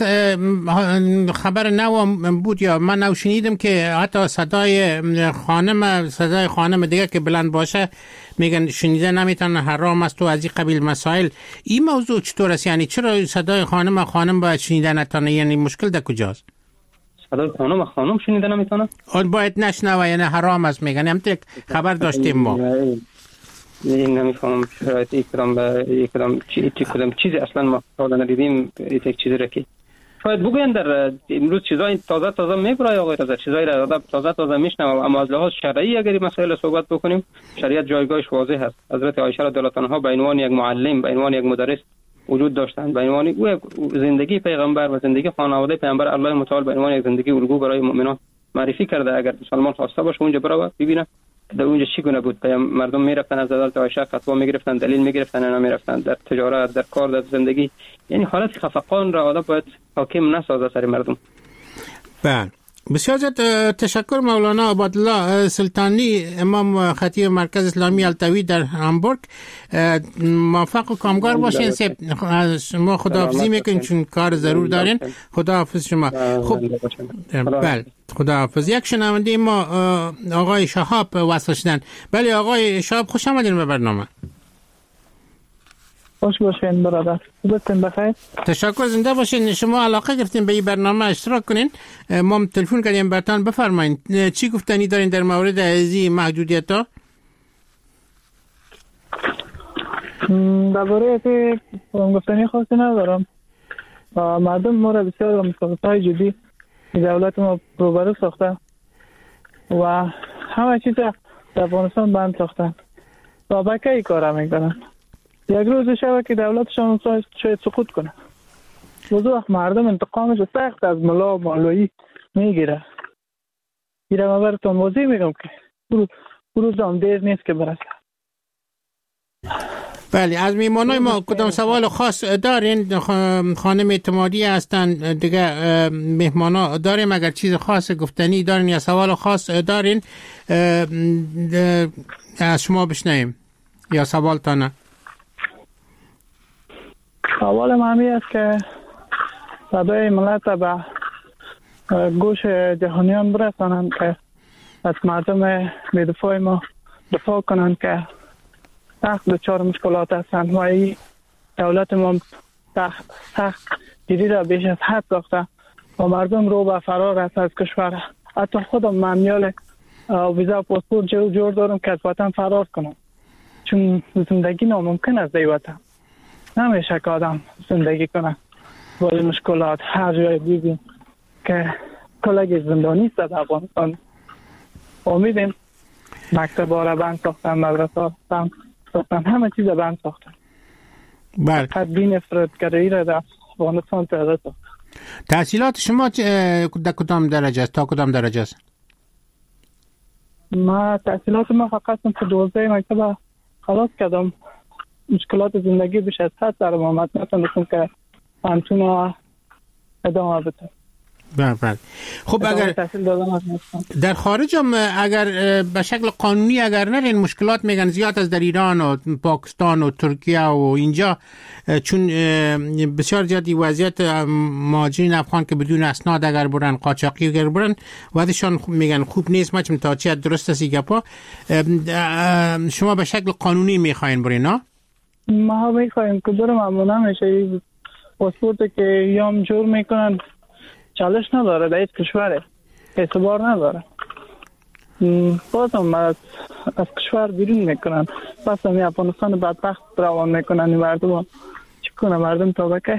Speaker 8: خبر نو بود یا من نو شنیدم که حتی صدای خانم دیگه که بلند باشه میگن شنیده نمیتونه، حرام است و از این قبیل مسائل. این موضوع چطور است؟ یعنی چرا صدای خانم باید شنیده نتونه؟ یعنی مشکل در کجاست؟
Speaker 9: صدای خانم شنیده نمیتونه؟
Speaker 8: اون باید نشنوه، یعنی حرام است میگن. هم یک خبر داشتیم ما.
Speaker 9: این نمیفهمم شاید کدام چیزی اصلا ما حالا ندیدیم. یک چیزی را که شاید بگوین در امروز چیزای تازه میبرای آقای رضا، چیزای را تازه میشنوم. اما از لحاظ شرعی اگر مسائل صحبت بکنیم، شریعت جایگاهش واضح است. حضرت عایشه رضی الله عنها به عنوان یک معلم، به عنوان یک مدرس وجود داشتند، به عنوان زندگی پیغمبر و زندگی خانواده پیغمبر الله متعال به عنوان یک زندگی الگو برای مؤمنان معرفی کرده. اگر مسلمان خواسته باشه اونجا بره ببینه در اونجا چی گونه بود. مردم میرفتن از حضرت عایشه فتوا میگرفتن، دلیل میگرفتن، اینا میرفتن در تجارت، در کار، در زندگی. یعنی حالت خفقان را آدم باید حاکم نسازه سر مردم.
Speaker 8: بله، بسیار تشکر مولانا عبادالله سلطانی، امام خطیب مرکز اسلامی التوی در هامبورگ. موفق و کامگار باشین. شما خداحافظی میکنین چون کار ضرور دارین. خداحافظ شما. خب بله، خداحافظ. یک شنونده ما آقای شهاب وصل شدن. بله آقای شهاب، خوش آمدین به برنامه.
Speaker 11: خوش باشین برادر. خوبتون بخیر؟
Speaker 8: تشکر، زنده باشین. شما علاقه گرفتین به این برنامه اشتراک کنین. ما تلفن کردیم براتون، بفرمایید چی گفتنی دارین در مورد ازی محدودیت‌ها؟
Speaker 11: درباره گفتنی خاصی ندارم. مردم ما را بسیار مسابقه‌های جدی دولت ما روبرو ساخته و همه چیز در افغانستان بند ساختن و بکه ای کار میکنن. یک روز شب که دولتشان شاید سقوط کنه، وقت مردم انتقامش سخت از ملا و مولوی میگیره. ایره ما براتون واضح میگم که روز هم دیر نیست که برسه.
Speaker 8: بله، از میمانای ما کدام سوال خاص دارین؟ خانم اعتمادی هستن دیگه. مهمانا داریم اگر چیز خاص گفتنی دارین یا سوال خاص دارین از شما بشنویم یا سوال تا نه؟
Speaker 11: سوال مهمی است که صدای ملت به گوش جهانیان برسانند که از مردم بی‌دفاع ما دفاع کنند که سخت دچار مشکلات هستند و این دولت ما سخت گیری را بیش از حد ساخته و مردم رو به فرار است از کشور. حتی خودم ممیال ویزا و پاسپورت جور دارم که از وطن فرار کنم، چون زندگی ناممکن است در وطن. نمیشه که آدم زندگی کنه با مشکلات. هر جای بیدیم که کلگی زندانی است در افغانستان. امیدیم مکتب ها را بند ساختن، مدرسه ها بند ساختن، همه چیز بند ساختن.
Speaker 8: بله.
Speaker 11: فقط دین افراطگری را در افغانستان پیاده ساختن.
Speaker 8: تحصیلات شما در کدام درجه است؟ تا کدام درجه است؟
Speaker 11: ما تحصیلات ما فقط تا 12 مکتب خلاص کردم. مشکلات زندگی بیش از حد در آمد، نتونستم که همچون ادامه بدم.
Speaker 8: بله. خب اگر در خارج هم اگر به شکل قانونی اگر نرین مشکلات میگن زیاد از در ایران و پاکستان و ترکیه و اینجا، چون بسیار زیادی وضعیت مهاجرین افغان که بدون اسناد اگر برن، قاچاقی اگر برن، وضعشان میگن خوب نیست. ما چون تا چه درست است گپا. شما به شکل قانونی میخواین برین؟ نه
Speaker 11: ما میخوایم که برم، اما نمیشه. پاسپورت که یام جور میکنن چالش نداره، در هیچ کشوره اعتبار نداره. بازم از کشور بیرون میکنن، پس همی افغانستان بدبخت روان میکنن. مردم چی کنه؟ مردم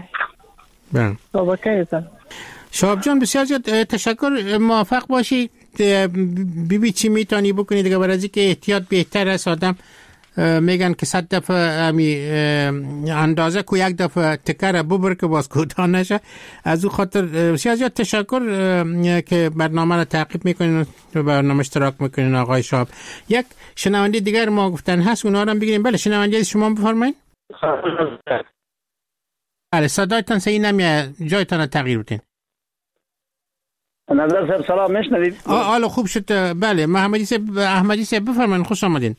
Speaker 11: تابکه ایستن.
Speaker 8: شهاب جان بسیار زیاد تشکر. موفق باشی. ببین چی میتونی بکنی دیگه. برای از که احتیاط بهتر است. آدم میگن که 100 دفعه اندازه که یک دفعه تکر ببر که باز کوتاه نشه. از او خاطر بسیار زیاد تشکر که برنامه را تعقیب میکنین و برنامه اشتراک میکنین آقای شهاب. یک شنونده دیگر ما گفتن هست، اونا رو هم بگیریم. بله شنونده شما بفرمایید. بله صدایتان صحیح نمیاد، جایتان تغییر بدین.
Speaker 12: نظر صاحب سلام میشنوید؟
Speaker 8: حالا خوب شد. بله احمدی صاحب بفرمایید. خوش آمدین.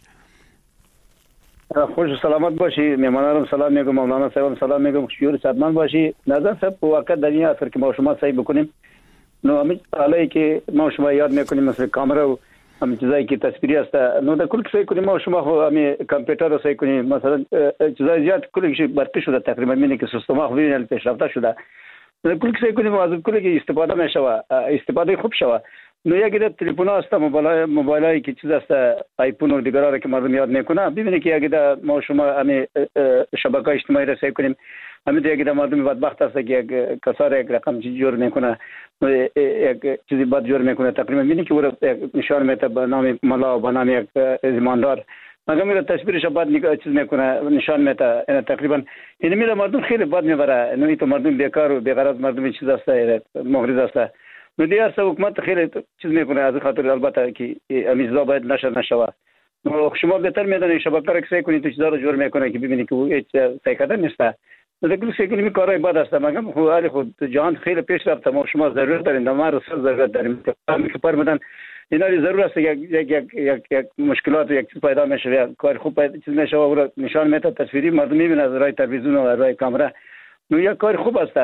Speaker 12: خوش سلامت باشی. میمانانم سلام میگم، مولانا صاحبم سلام میگم. خوشیور صحتمند باشی. نظر صاحب واقعا در این اثر که ما شما صحیح بکنیم، نو همین حالی که ما شما یاد میکنیم مثل کامera و همین چیزایی که تصویری است، نو در کل صحیح کنیم ما شما خو همین کامپیوتر رو صحیح کنیم. مثلا چیزای زیاد کلش برتی شده تقریبا، میبینی که سیستم ها خوبی پیشرفته شده. در کل صحیح کنیم از کلی که استفاده میشه، استفاده خوب شوه. نو یکی تلفن است، موبایلی که چیز است، آیفون و دیگرها که مردم یاد میکنه. ببینید که یکی ما شما همین شبکه اجتماعی را صحیح کنیم، همین یکی مردم بدبخت است که یک کسار یک رقم جور میکنه، یک چیزی بد جور میکنه. تقریبا ببینید که او نشان میده به نام ملا و به نام یک ایماندار. مگر میره تصویرش بعد چیز میکنه، نشان میده. یعنی تقریبا این میره مردم خیلی بد میبره. نو تو مردم بیکار و بی‌غرض مردم چیز است، مغرض است. نو دیگر حکومت خیلی چیز میکنه. از خاطر البته که امیزا باید نشوه. نو شما بهتر میدونید شبکه را کسی کنید تو چیزا رو جور میکنه که ببینید که او هیچ سیکده نیست. نو دیگر کسی کنید کارای بد است. مگر خود جهان خیلی پیش رفته. ما شما ضرورت داریم، ما رو ضرورت داریم که فرمودن اینا ضرورت است. یک مشکلات یک چیز پیدا میشه، کار خوب چیز میشه و نشان میده تصویری مردم میبینه از رای تلویزیون و رای کامera. نو یک کار خوب است.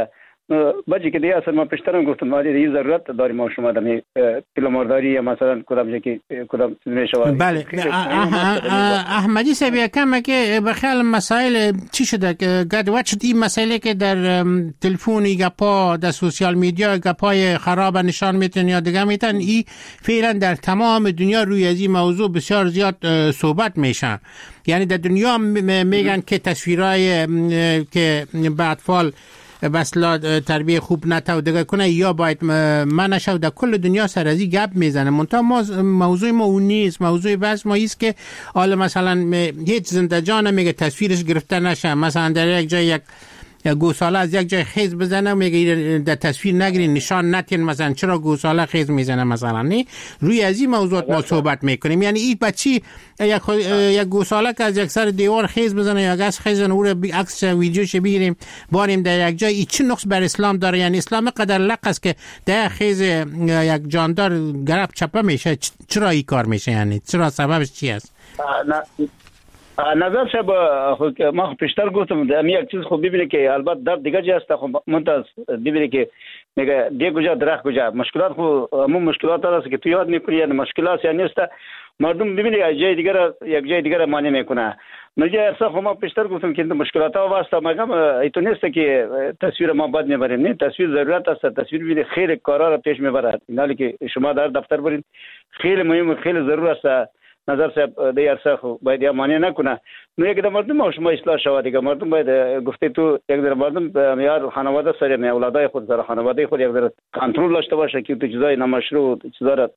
Speaker 12: بچه که دیگه اصلا ما پیشترم گفتم ما دیگه ضرورت داریم ما شما دمی پیلامارداری یا مثلا کدام که کدام میشود.
Speaker 8: بله احمدی صاحب یکم که بخیال مسائل چی شده که گاد وقت این مسئله که در تلفنی گپا در سوشال میدیا گپای خراب نشان میتن یا دیگه میتن این فعلا در تمام دنیا روی از این موضوع بسیار زیاد صحبت میشن. یعنی در دنیا میگن که تصویرهای که به اطفال بسلا تربیه خوب نتاو دیگه کنه یا باید منش در کل دنیا سر ازی گپ میزنه. منتها موضوع ما اون نیست. موضوع بس ما ایست که حالا مثلا هیچ زنده جان میگه تصویرش گرفته نشه، مثلا در یک جای یک گوساله از یک جای خیز بزنه میگه در تصویر نگیرین نشان نتین مثلا چرا گوساله خیز میزنه مثلا. نه روی از این موضوعات ما صحبت میکنیم. یعنی این بچی یک گوساله که از یک سر دیوار خیز بزنه یا گس خیز بزنه او رو عکس ویدیوش بگیریم باریم در یک جای، این چه نقص بر اسلام داره؟ یعنی اسلام قدر لق است که در خیز یک جاندار گرب چپه میشه. چرا این کار میشه؟ یعنی چرا سببش چی است؟
Speaker 12: نظر شب ما پیشتر گفتم در یک چیز خوب ببینید که البته در دیگه جای است خب منتظر ببینید که میگه دیگه کجا درخت کجا مشکلات خو همون مشکلات هست که تو یاد میکنی یعنی مشکلات یعنی است مردم ببینید یک جای دیگه معنی میکنه. میگه اصلا خب ما پیشتر گفتم که مشکلات ها واسه مگم ایتو نیست که تصویر ما بعد میبریم. نه تصویر ضرورت است. تصویر ببینید خیلی کارا رو پیش میبره. اینا که شما در دفتر برین خیلی مهم خیلی ضرور است. نظر صاحب دیگر سخو باید یا معنی نکنه. نو یک مردم ما شما اصلاح شود دیگه مردم باید گفته تو یک مردم میار خانواده سر می اولادای خود سر خانواده خود یک ذره کنترل داشته باشه که تو چیزای نامشروع چیزا را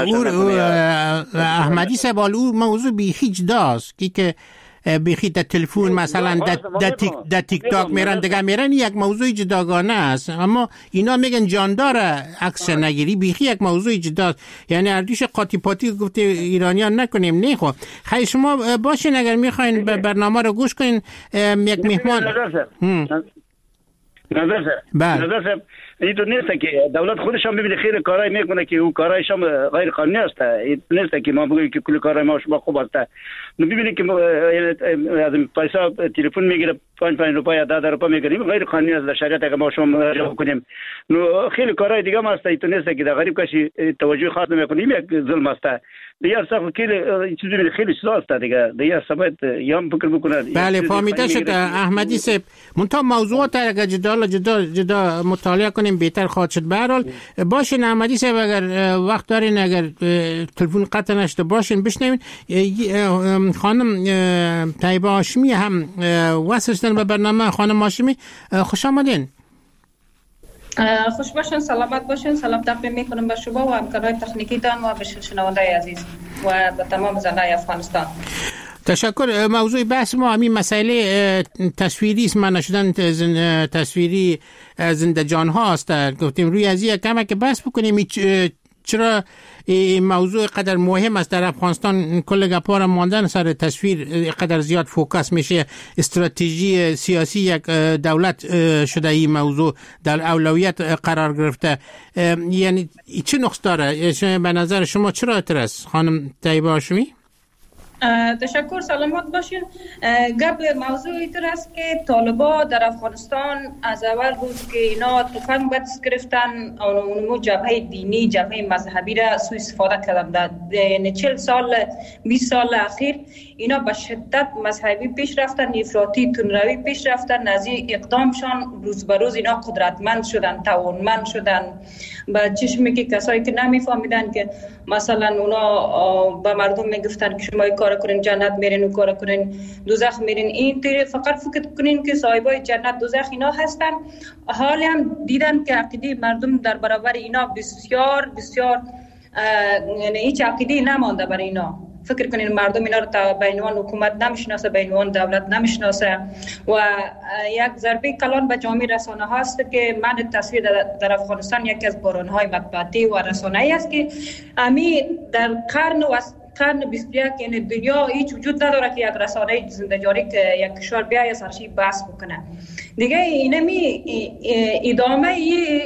Speaker 8: احمدی صاحب او موضوع بی هیچ داست که بخی در تلفن مثلا در تیک تاک میرن دیگه میرن یک موضوع جداگانه است. اما اینا میگن جاندار عکس نگیری بیخی یک موضوع جداست. یعنی اردیش قاطی پاتی گفته ایرانیان نکنیم. نه خب خیلی شما باشین اگر میخواین برنامه رو گوش کنین یک مهمان
Speaker 12: نظر صاحب این تو نیست که دولت خودش هم ببینه خیلی کارای میکنه که اون کارایش هم غیر قانونی است. این نیست که ما بگیم که کل کارای ما شما خوب است. نو ببینید که از پیسا تلفن میگیره 5 روپیه 10 روپیه میگیریم غیر قانونی است. در شریعت اگه ما شما مراجعه کنیم نو خیلی کارای دیگه هم است. این تو نیست که در غریب کسی توجه خاص نمیکنیم یک ظلم است. دیگه اصلا خیلی خیلی چیزا است دیگه سبب یام فکر بکنه.
Speaker 8: بله فهمیده شد احمدی صاحب. منتها موضوعات اگه جدا مطالعه کنیم بهتر خواهد شد. به هر حال باشین احمدی صاحب اگر وقت دارین اگر تلفن قطع نشده باشین بشنوین. خانم طیبه هاشمی هم وصل شدن به برنامه. خانم هاشمی خوش آمدین.
Speaker 13: خوش باشین، سلامت باشین. سلام تقدیم میکنم به شما و همکارای تکنیکی تان و به شنوندای عزیز و به تمام زنای افغانستان.
Speaker 8: تشکر. موضوع بحث ما همین مسئله تصویری است. من شدن تصویری زنده جان ها است. گفتیم روی از این کمک بحث بکنیم چرا این موضوع قدر مهم است. در افغانستان کل گپا را ماندن سر تصویر قدر زیاد فوکس میشه. استراتژی سیاسی یک دولت شده این موضوع در اولویت قرار گرفته. یعنی چه نقص داره به نظر شما؟ چرا اعتراض خانم طیبه هاشمی؟
Speaker 13: تشکر. سلامت باشین. گپ موضوع ایتر است که طالبا در افغانستان از اول روز که اینا تفنگ به دست گرفتن اونمو جبهه دینی جبهه مذهبی را سوء استفاده کردن. یعنی 40 سال 20 سال اخیر اینا به شدت مذهبی پیش رفتن، افراطی تندروی پیش رفتن. از این اقدامشان روز به روز اینا قدرتمند شدن، توانمند شدن. به چشمی که کسایی که نمیفهمیدن که مثلا اونا به مردم میگفتن که شما این کار کنین جنت میرین و کار کنین دوزخ میرین. این طور فقط فکر کنین که صاحبای جنت دوزخ اینا هستن. حالی هم دیدن که عقیده مردم در برابر اینا بسیار بسیار یعنی هیچ عقیده نمانده برای اینا. فکر کنین مردم اینا رو به عنوان حکومت نمیشناسه، به عنوان دولت نمیشناسه و یک ضربه کلان به جامعه رسانه هاست که منع تصویر در افغانستان یکی از بحران‌های مطبوعاتی و رسانه‌ای است که امی در قرن 21 یعنی دنیا هیچ وجود نداره که یک رسانه زنده جاری که یک کشور بیای سرشی بحث بکنه. دیگه اینمی ادامه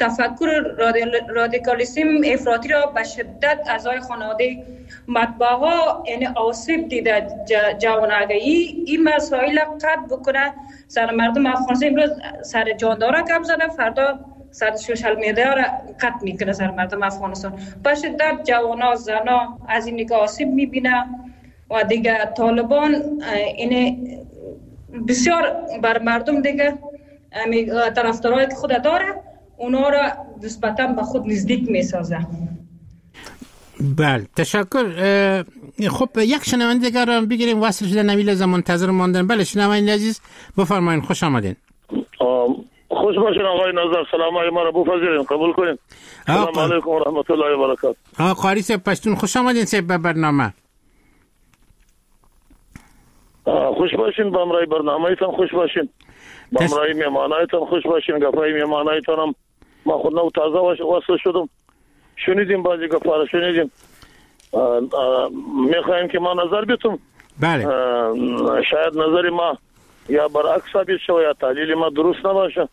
Speaker 13: تفکر رادیکالیسم افراطی را به شدت اعضای خانواده مطبوع ها یعنی آسیب دیده. جوانگی این مسائل قطع بکنه. سر مردم افغانستان امروز سر جاندارا کم زده، فردا سر سوشال میدیا را قطع میکنه سر مردم افغانستان. به شدت جوانا زنا از این نگاه آسیب میبینه و دیگه طالبان این بسیار بر مردم دیگه طرفدارایی که خود داره اونا را نسبتا به خود نزدیک میسازه.
Speaker 8: بله تشکر. خب یک شنونده دیگر را بگیریم، وصل شده نویل از منتظر ماندن. بله شنونده عزیز بفرمایید، خوش آمدین.
Speaker 14: خوش باشین آقای نظر، سلام های ما را بپذیرین، قبول کنین. سلام علیکم و رحمت الله و برکاته.
Speaker 8: قاری صاحب پشتون خوش آمدین صاحب به برنامه.
Speaker 14: خوش باشین، با امرای برنامه ایتان خوش باشین، با امرای میمانه ایتان خوش باشین. گفای میمانه ایتان هم ما خود نو تازه وصل شدم، شنیدیم بعضی گفا را شنیدیم. میخوایم که ما نظر بیتم.
Speaker 8: بله.
Speaker 14: شاید نظر ما یا برعکس ثابت شود یا تحلیل ما درست نباشه.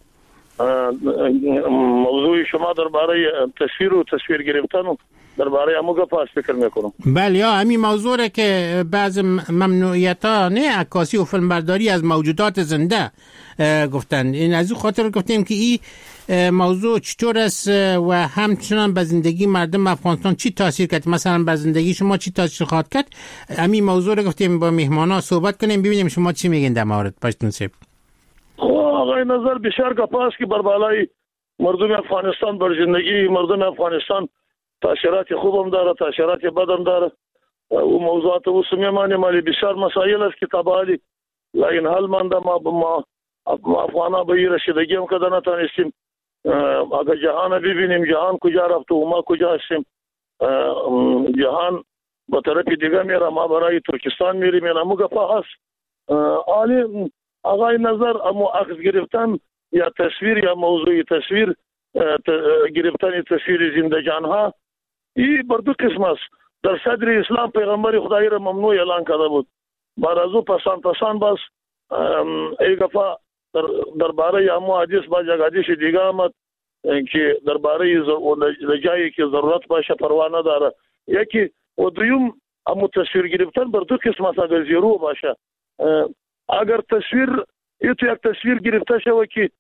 Speaker 14: موضوع شما درباره تصویر و تصویر گرفتن و درباره همو گفا فکر میکنم.
Speaker 8: بله، یا همین موضوع را که بعض ممنوعیت‌ها نه عکاسی و فیلمبرداری از موجودات زنده گفتن، این از این خاطر گفتیم که این موضوع چطور است و همچنان به زندگی مردم افغانستان چی تاثیر کرد، مثلا به زندگی شما چی تاثیر خواهد کرد. همین موضوع را گفتیم با مهمانا صحبت کنیم، ببینیم شما چی میگین در مورد. پشتون صاحب
Speaker 14: آقای نظر بسیار گپاست که بر بالای مردم افغانستان بر زندگی مردم افغانستان تاثیرات خوب هم داره، تاثیرات بد هم داره. و موضوعات و سمیمانی مالی بسیار مسائل است که تبالی لیکن حل مانده. ما افغانا به این رسیدگی هم که نتانستیم. اگر جهان ببینیم جهان کجا رفت و ما کجا هستیم. جهان به طرف دیگه میره، ما برای ترکستان میریم. این همو گپا هست. عالی آقای نظر امو اخذ گرفتن یا تصویر یا موضوع تصویر گرفتن تصویر زندگان ها این بر دو قسم است. در صدر اسلام پیغمبر خدای را ممنوع اعلان کرده بود. بعد از او پسان باز ای گفا درباره امو حدیث با یک حدیث دیگه آمد که درباره جایی که ضرورت باشه پروا نداره. یکی و دویم امو تصویر گرفتن بر دو قسم است. اگر زیرو باشه، اگر تصویر یک تصویر گرفته شده که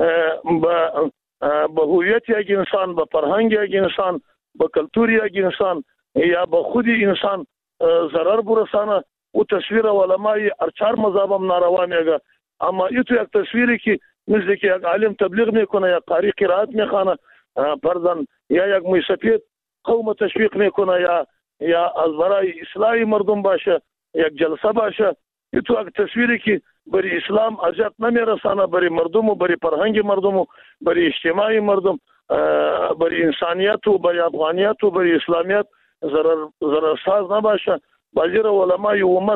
Speaker 14: به هویت یک انسان، به فرهنگ یک انسان، به کلتور یک انسان یا به خود انسان ضرر برسانه، او تصویر علمای ارچار مذهب هم ناروا میگه. اما این تو یک تصویری که مثل که یک عالم تبلیغ میکنه یا قاری قرائت میخوانه فرضاً یا یک موسیقی قوم تشویق میکنه یا از برای اصلاح مردم باشه یک جلسه باشه، این تو یک تصویری که برای اسلام اجازه نمیرسانه، برای مردم و برای فرهنگ مردم و برای اجتماعی مردم، برای انسانیت و برای افغانیت و برای اسلامیت ضرر ساز نباشه. بعضی علمای امت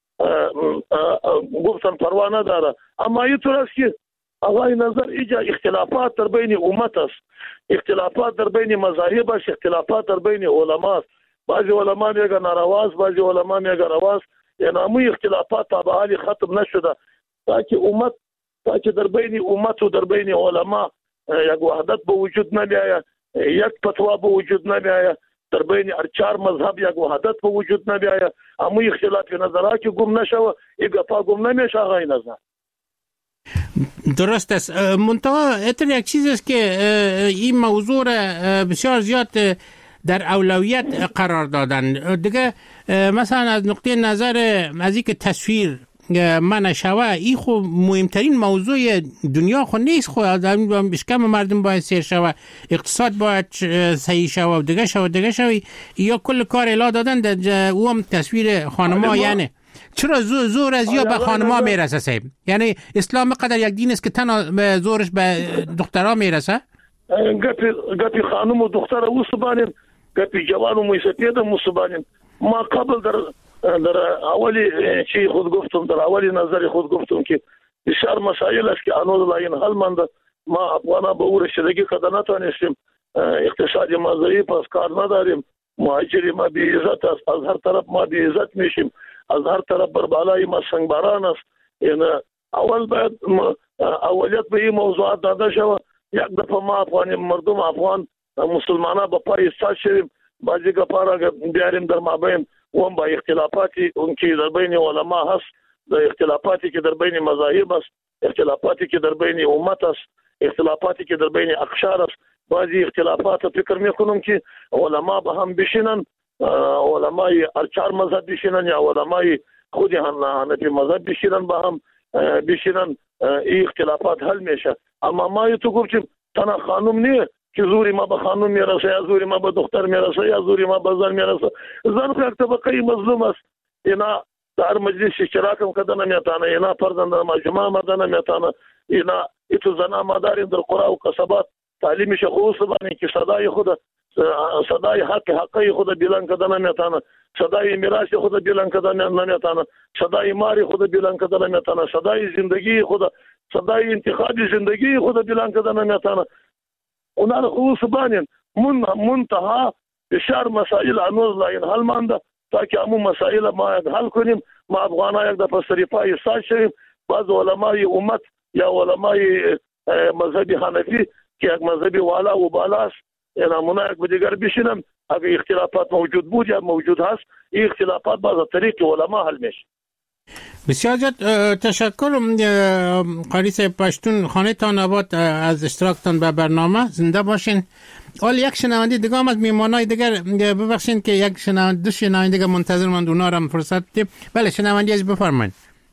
Speaker 14: گفتن پروا نداره. اما این طور است که آقای نظر ایجا اختلافات در بین امت است، اختلافات در بین مذاهب است، اختلافات در بین علما است. بعضی علما میگن ناروا است، بعضی علما میگن روا است. یعنی همون اختلافات تا به حال ختم نشده تاکه در بین امت و در بین علما یک وحدت به وجود نمیآید، یک فتوا به وجود نمیآید، در بین ارچار مذهب یک وحدت به وجود نمیآید. همون اختلاف نظرات که گم نشوه، این گپا گم نمیشه آقای نظر.
Speaker 8: درست است. منتها اتر یک چیز است که این موضوع را بسیار زیاد در اولویت قرار دادن دیگه. مثلا از نقطه نظر از اینکه تصویر من شوه، این خو مهمترین موضوع دنیا خو نیست. خو بشکم مردم باید سیر شوه، اقتصاد باید صحیح شوه و دیگه شوه یا کل کار الا دادن در او هم تصویر خانما. یعنی چرا زور از یا به خانما میرسه صاحب؟ یعنی اسلام قدر یک دین است که تنها زورش به دخترها میرسه؟
Speaker 14: گپی خانم و دختر او سبانیم، گپی جوان و موسیقی هم سبانیم. ما قبل در اولی چی خود گفتم، در اولی نظر خود گفتم که بسیار مسائل است که انوز لاین حل مانده. ما افغانا به او رسیدگی کده نتانستیم. اقتصادی ما ضعیف است، کار نداریم، مهاجری ما بی عزت است، از هر طرف ما بی عزت میشیم، از هر طرف بر بالای ما سنگباران است. یعنی اول باید اولیت به این موضوعات داده شود. یک دفعه ما افغان مردم افغان مسلمانان به پای ایستاد شویم. بعضی گپارا بیاریم در مابین و با اختلافاتی اون که در بین علما هست، در اختلافاتی که در بین مذاهب است، اختلافاتی که در بین امت است، اختلافاتی که در بین اقشار است. بعضی اختلافات فکر میکنم که علما به هم بشینن، علمای چهار مذهب بشینن یا علمای خود حنفی مذهب بشینن، با هم بشینن، این اختلافات حل میشه. اما ما تو گفتیم تنها خانم نیه که زوری ما به خانم میرسه یا زوری ما به دختر میرسه یا زوری ما به زن میرسه. زن خو یک طبقه مظلوم است، اینا در مجلس اشتراک هم کده نمیتانه، اینا فرزند مجمع آمده نمیتانه، اینا ایتو زن آمداریم در قرى و قصبات تعلیمش خوص بانی که صدای خود صدای حقی خود بلند کده نمیتانه، صدای میراث خود بلند کده نمیتانه، صدای ماری خود بلند کده نمیتانه، صدای زندگی خود، صدای انتخاب زندگی خود بلند کده نمیتانه. اونا رو خوص بانیم منتها بشار مسائل هنوز لا حل مانده تا که همون مسائل ما حل کنیم. ما افغان‌ها یک دفعه سریپای ایستاد شویم. بعض علمای امت یا علمای مذهبی حنفی که یک مذهبی والا و بالا است، اینا منا یک به دیگر بشینن. اگه اختلافات موجود بود یا موجود هست، این اختلافات باز از طریق علما حل میشه.
Speaker 8: بسیار زیاد تشکر قاری صاحب پشتون، خانه تان آباد از اشتراکتان به برنامه. زنده باشین. حال یک شنونده دیگه هم از میمانای دیگر، ببخشین که یک شنونده دو شنونده دیگه منتظر ماند، اونا رو هم فرصت بدیم. بله شنونده از بفرمایید.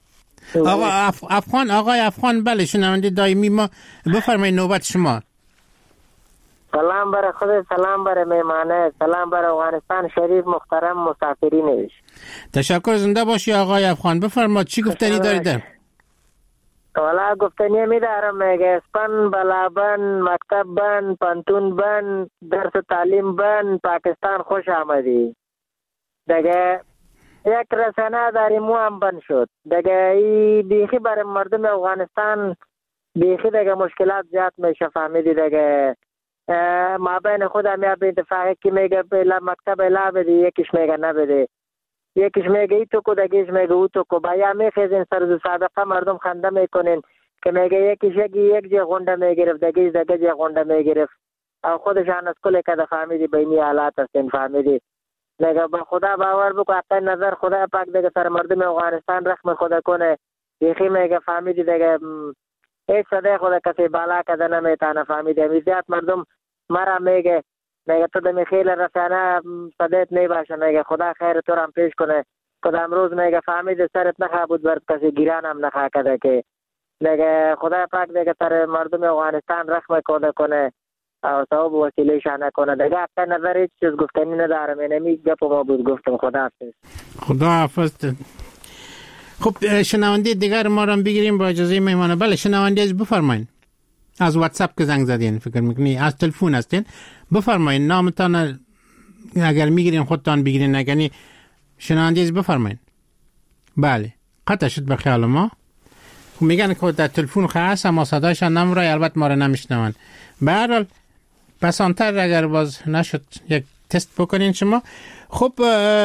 Speaker 8: آقای افغان بله شنونده دائمی ما، بفرمایید نوبت شما.
Speaker 15: سلام برای خود، سلام برای میمانه، سلام برای افغانستان شریف محترم مسافرینش.
Speaker 8: تشکر، زنده باشی آقای افغان. بفرمایید چی گفتنی دارید؟
Speaker 15: والا گفتنی میدارم، میگه اسپن بلابن، مکتب بن، پنتون بن، درس تعلیم بن، پاکستان خوش آمدی. دیگه یک رسانه داریم او هم بند شد. دیگه ای بیخی برای مردم افغانستان بیخی دیگه مشکلات زیاد میشه، فهمیدی؟ دیگه ما بین خودم یا به اتفاقی که میگه مکتب لا بده، یکیش میگه نبده، یکیش میگه ای تو کو، دیگهش میگه او تو کو. بایا میخیزین سر صادقه مردم خنده میکنین که میگه یکیش یک جه غنده میگرفت، دیگهش دیگه جه غنده میگرفت او خودشان از کل کده، فهمیدی؟ بینی حالات هستین، فهمیدی؟ دیگه با خدا باور بکو، حتی نظر خدا پاک دیگه سر مردم افغانستان رحم خدا کنه. بیخی میگه فهمیدی دیگه هیچ صدای خدا کسی بالا کده نمیتانه، فهمیدی؟ میزیاد مردم مرا میگه تو دمی خیلی رسانه صدایت میباشه، میگه خدا خیر تو هم پیش کنه. خدا امروز میگه فهمیدی سرت نخواه بود برد کسی گیران هم نخواه کده، که میگه خدا پاک دیگه سر مردم افغانستان رحم خدا کنه او ثواب وسیله شانه کنه. دیگه حتی نظر هیچ چیز گفتنی ندارم، اینمی گپ ما بود گفتم. خدا حافظ.
Speaker 8: خدا حافظ. خب شنونده دیگر ما رو بگیریم با اجازه میمانه. بله شنونده از بفرمایید. از واتساپ که زنگ زدین فکر میکنی از تلفن هستین، بفرمایید نامتان اگر میگیرین خودتان بگیرین، نگنی شنونده از بفرمایید. بله قطع شد به خیال ما. میگن که در تلفن خاص اما صدایشان نمورای، البته ما رو نمیشنون. به هر حال پسانتر اگر باز نشد یک تست بکنین شما. خب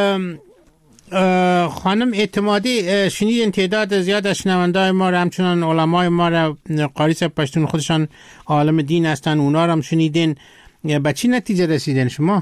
Speaker 8: خانم اعتمادی، شنیدین تعداد زیاد از شنونده‌های ما را، همچنان علمای ما را، قاری صاحب پشتون خودشان عالم دین هستن، اونا را هم شنیدین. به چی نتیجه رسیدین شما؟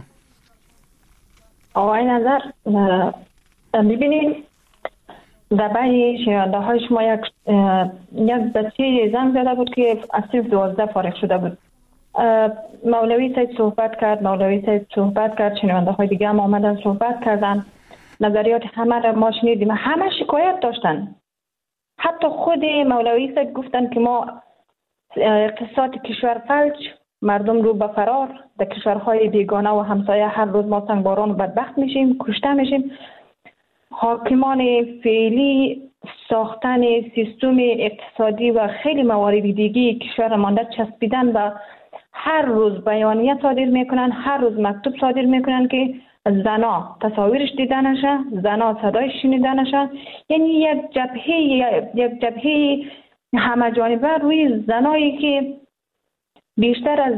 Speaker 3: آقای نظر ببینید در بین شنونده های شما یک بچه زنگ زده بود که از صنف 12 فارغ شده بود. مولوی صاحب صحبت کرد، شنونده های دیگه هم آمدن صحبت کردن، نظریات همه را ما شنیدیم. همه شکایت داشتن. حتی خود مولوی صاحب گفتن که ما اقتصاد کشور فلج، مردم رو به فرار، در کشورهای بیگانه و همسایه هر روز ما سنگباران بدبخت میشیم، کشته میشیم. حاکمان فعلی ساختن سیستم اقتصادی و خیلی موارد دیگه کشور مانده چسبیدن و هر روز بیانیه صادر میکنن، هر روز مکتوب صادر میکنن که زنا تصاویرش دیده نشه، زنا صدایش شنیده نشه. یعنی یک جبهه همه جانبه روی زنایی که بیشتر از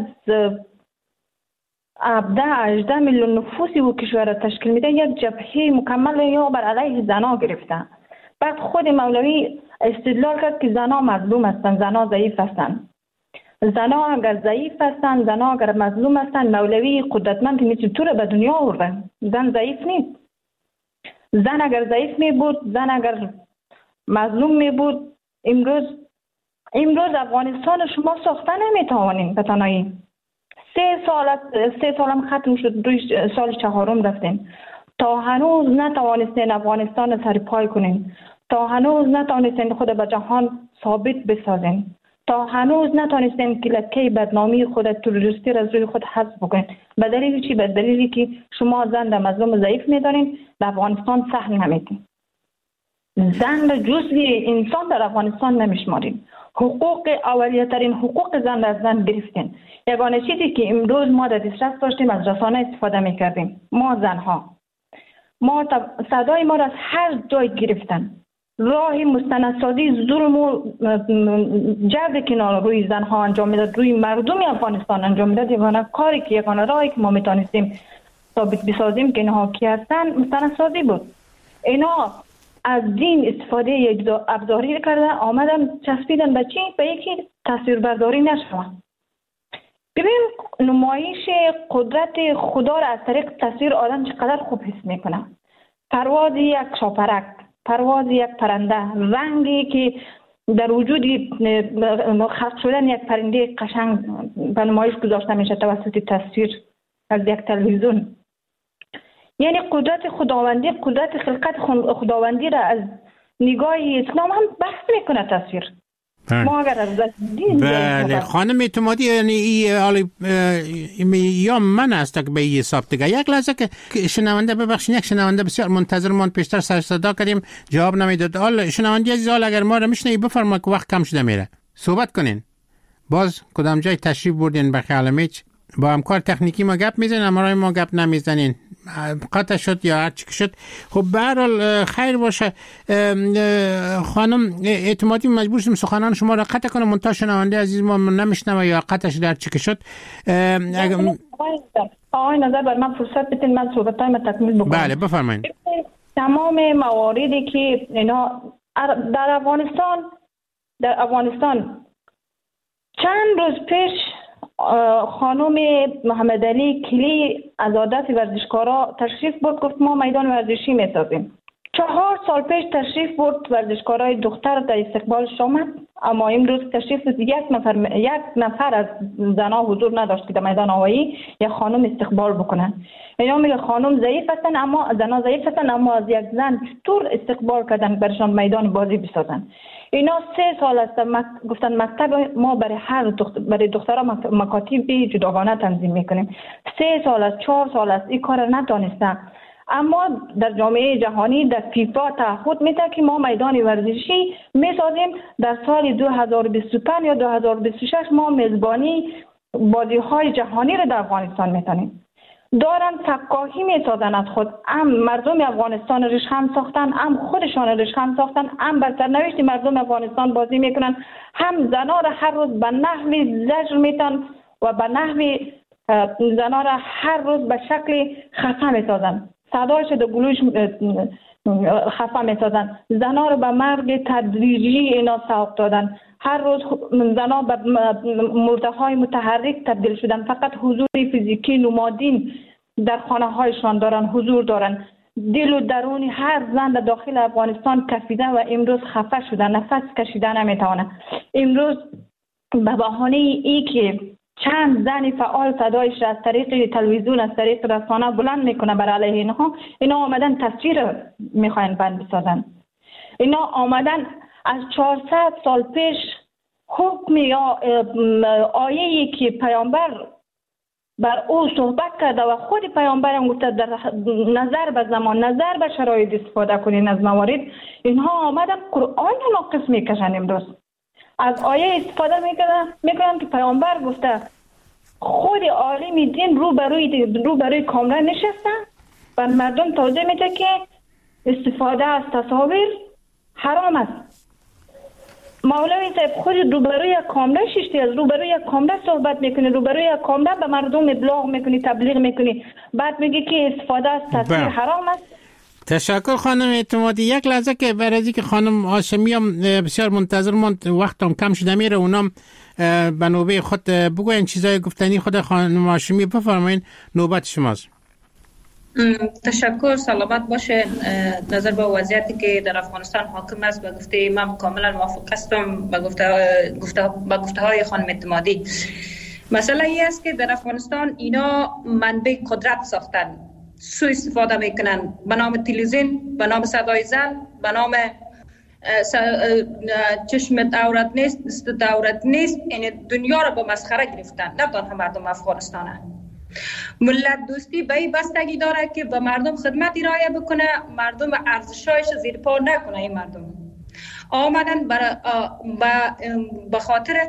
Speaker 3: 18 میلیون نفوسی و کشور تشکیل میده، یک جبهه مکمل یا بر علیه زنا گرفتن. بعد خود مولوی استدلال کرد که زنا مظلوم هستن، زنا ضعیف هستن. زنها اگر ضعیف هستند، زنها اگر مظلوم هستند، مولوی قدرتمند مثل تو را به دنیا آورده. زن ضعیف نیست. زن اگر ضعیف می بود، زن اگر مظلوم می بود، امروز افغانستان شما ساخته نمیتوانین به تنهایی. 3 سال هم ختم شد، روی سال 4 رفتین. تا هنوز نتوانستین افغانستان سر پای کنین. تا هنوز نتوانستین خود به جهان ثابت بسازین. تا هنوز نتوانستین که لکه بدنامی خود تروریستی را از روی خود حذف بکنین. به دلیل چی؟ به دلیلی که شما زن را مظلوم ضعیف میدارین، در افغانستان سهل نمیدین. زن را جزء انسان در افغانستان نمیشمارین. حقوق اولیه‌ترین حقوق زن را از زن گرفتین. یگانه چیزی که امروز ما در دسترس داشتیم از رسانه استفاده میکردیم. ما زنها، ما صدای ما را از هر جای گرفتن. راه مستندسازی ظلم و جبر که روی زنها انجام میداد، روی مردم افغانستان انجام میداد، یگانه راهی که ما میتونستیم ثابت بسازیم که اینها کی هستن مستندسازی بود. اینا از دین استفاده ابزاری کردن، آمدن چسبیدن به چی؟ به یکی تصویربرداری نشوه. ببین نمایش قدرت خدا را از طریق تصویر آدم چقدر خوب حس میکنه. پرواز یک شاپرک، پرواز یک پرنده، رنگی که در وجود خلق شدن یک پرنده قشنگ به نمایش گذاشته میشه توسط تصویر از یک تلویزیون. یعنی قدرت خداوندی، قدرت خلقت خداوندی را از نگاه اسلام هم بحث میکنه تصویر. ما اگر از دین
Speaker 8: بله خانم اعتمادی، یعنی یا من است که به این حساب دیگه یک لحظه که شنونده ببخشید، یک شنونده بسیار منتظر ماند، پیشتر سر صدا کردیم جواب نمیداد. حال شنونده عزیز، اگر ما رو میشنوید بفرمایید که وقت کم شده میره، صحبت کنین. باز کدام جای تشریف بردین به خیالمیچ با همکار تکنیکی ما گپ میزنین، اما ما گپ نمیزنین، قطع شد یا هر چی شد. خب به هر حال خیر باشه. خانم اعتمادی مجبور شدیم سخنان شما را قطع کنم، منتها شنونده عزیز ما نمیشنوه یا قطع شد هر چی شد.
Speaker 3: آقای نظر بر من فرصت بدین من صحبتایم تکمیل بکنم.
Speaker 8: بله بفرمایید.
Speaker 3: تمام مواردی که اینا در افغانستان چند روز پیش خانم محمد علی کلی از عادت ورزشکارا تشریف برد، گفت ما میدان ورزشی میسازیم. 4 سال پیش تشریف برد ورزشکارای دختر در استقبالش آمد، اما امروز تشریف برد یک نفر از زنها حضور نداشت که در میدان آوایی یک خانم استقبال بکنن. اینا میگه خانم ضعیف هستن، اما زنها ضعیف هستن، اما از یک زن چطور استقبال کردن برشان میدان بازی بسازن؟ اینا 3 سال است گفتن مکتب ما برای دخترها مکاتب جداگانه تنظیم میکنیم. 3 سال است، 4 سال است این کار نتونستن. اما در جامعه جهانی در فیفا تعهد میده که ما میدان ورزشی میسازیم. در سال 2025 یا 2026 ما میزبانی بازی‌های جهانی را در افغانستان میتونیم. دارن فکاهی میسازن از خود، هم مردم افغانستان رشخم ساختن، هم خودشان رشخم ساختن، هم بر سرنوشت مردم افغانستان بازی میکنن، هم زنا را هر روز به نحوی زجر میتن و به نحوی زنا را هر روز به شکل خفه میسازن، صدایش در گلوش خفه میسازن، زنا را به مرگ تدریجی اینا سوق دادن. هر روز زنا به مرده متحرک تبدیل شدن، فقط حضور فیزیکی نمادین در خانه هایشان دارن، حضور دارن. دل و درون هر زن در داخل افغانستان کفیده و امروز خفه شدن، نفس کشیدن نمیتونه. امروز به بهانه ای که چند زن فعال صدایش از طریق تلویزیون، از طریق رسانه بلند میکنه بر علیه اینها، اینا آمدن تصویر میخواین بند بسازن. اینا آمدن از 400 سال پیش حکم یا آیه‌ای که پیامبر بر او صحبت کرده و خود پیامبر هم گفته در نظر به زمان، نظر به شرایط استفاده کنین از موارد، اینها آمدن قرآن ناقص میکشن. امروز از آیه استفاده میکنن که پیامبر گفته. خود عالم دین روبروی کاملا نشستن و مردم توضیح میده که استفاده از تصاویر حرام است. مولوی صاحب خود روبروی کاملا ششتی از روبروی کاملا صحبت میکنی، روبروی کاملا به مردم ابلاغ میکنی، تبلیغ میکنی، بعد میگی که استفاده از تصویر حرام است.
Speaker 8: تشکر خانم اعتمادی. یک لحظه که برای که خانم هاشمی هم بسیار منتظر موند، وقتم کم شده میره، اونم به نوبه خود بگوین چیزای گفتنی خود خانم هاشمی. بفرمایید، نوبت شماست.
Speaker 13: تشکر، سلامت باشه. نظر به وضعیتی که در افغانستان حاکم است به گفته من کاملا موافق هستم به گفته های خانم اعتمادی. مسئله ای است که در افغانستان اینا منبع قدرت ساختن، سوء استفاده میکنن به نام تلویزیون، به نام صدای زن، به نام چشمت عورت نیست، دستت عورت نیست. این دنیا را به مسخره گرفتن، نه تنها مردم افغانستان. ملت دوستی به این بستگی داره که به مردم خدمت ارائه بکنه، مردم ارزشایش زیر پا نکنه. این مردم آمدن به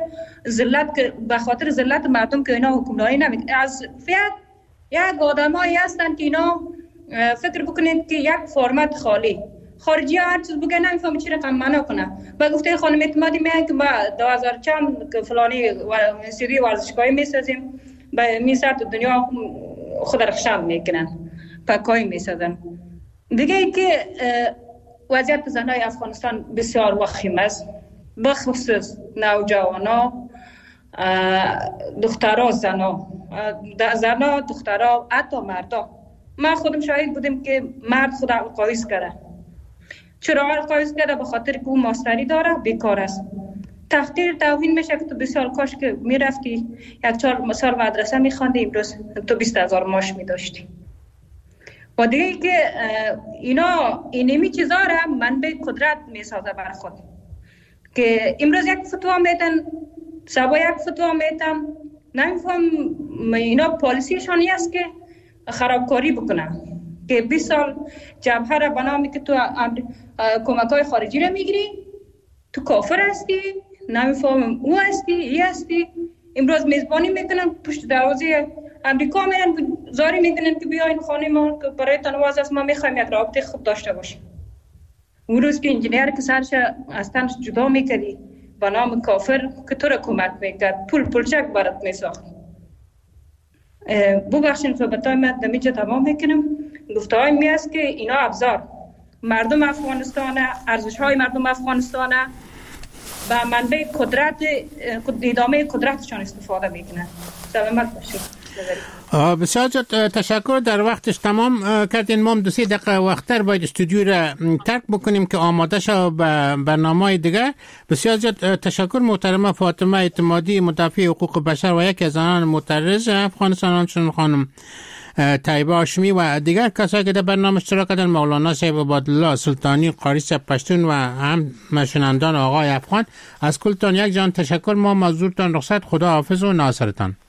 Speaker 13: خاطر ذلت مردم که اینا حکمرانی نمیکنه. از فیت یک آدمایی هستن که اینا فکر بکنید که یک فرمت خالی خارجی ها هر چیز بگه نمیفهمه چی رقم معنا کنه. با گفته خانم اعتمادی میگن که ما 2000 چند که فلانی سری ورزشگاهی میسازیم، به میسر تو دنیا خود رخشان میکنن، پاکایی میسازن. دیگه ای که وضعیت زنای افغانستان بسیار وخیم است، بخصوص نوجوانا، دخترها، زنا، دخترها، حتی مردا. ما خودم شاهد بودیم که مرد خود القایز کرده. چرا القایز کرده؟ به خاطر که او ماستری داره، بیکار است. تحقیر توهین میشه که تو بسیار کاش که میرفتی 1 سال مدرسه میخواندی، امروز تو 20,000 معاش میداشتی. و دیگه که اینا اینمی چیزا را منبع قدرت میسازه بر خود، که امروز یک فتوا میدن، سبا یک فتوا میدن، نمیفهم اینا پالیسیشانی است که خرابکاری بکنن، که 20 سال جبهه را بنامی که تو کمک‌های خارجی را میگیری، تو کافر هستی، نمیفهم او هستی، ای هستی. امروز میزبانی میکنن، پشت دروازه امریکا میرن، زاری میکنن که بیاین خانه ما که برای تنواز است، ما میخوایم یک رابطه خوب داشته باشیم. اون روز که انجینیر که سرش از تنش جدا میکردی به نام کافر که تو را کمک میکرد، پولچک برات میساخت. ببخشید صحبتای من دمیجا تمام میکنم. گفته های می است که اینا ابزار مردم افغانستان، ارزش های مردم افغانستان و منبع قدرت، ادامه قدرتشان استفاده میکنن. سلامت باشید.
Speaker 8: بسیار تشکر. در وقتش تمام کردین. ما 2-3 دقیقه وقتر باید استودیو را ترک بکنیم که آماده شو به برنامه دیگر. بسیار تشکر محترمه فاطمه اعتمادی، مدافع حقوق بشر و یکی از زنان معترض افغانستان، همچنین خانم طیبه هاشمی و دیگر کسایی که در برنامه اشتراک کردن، مولانا صاحب عبادالله سلطانی، قاری صاحب پشتون و هم مشنندان آقای افغان. از کلتان یک جان تشکر. ما مزدورتان رخصت. خدا حافظ و ناصرتان.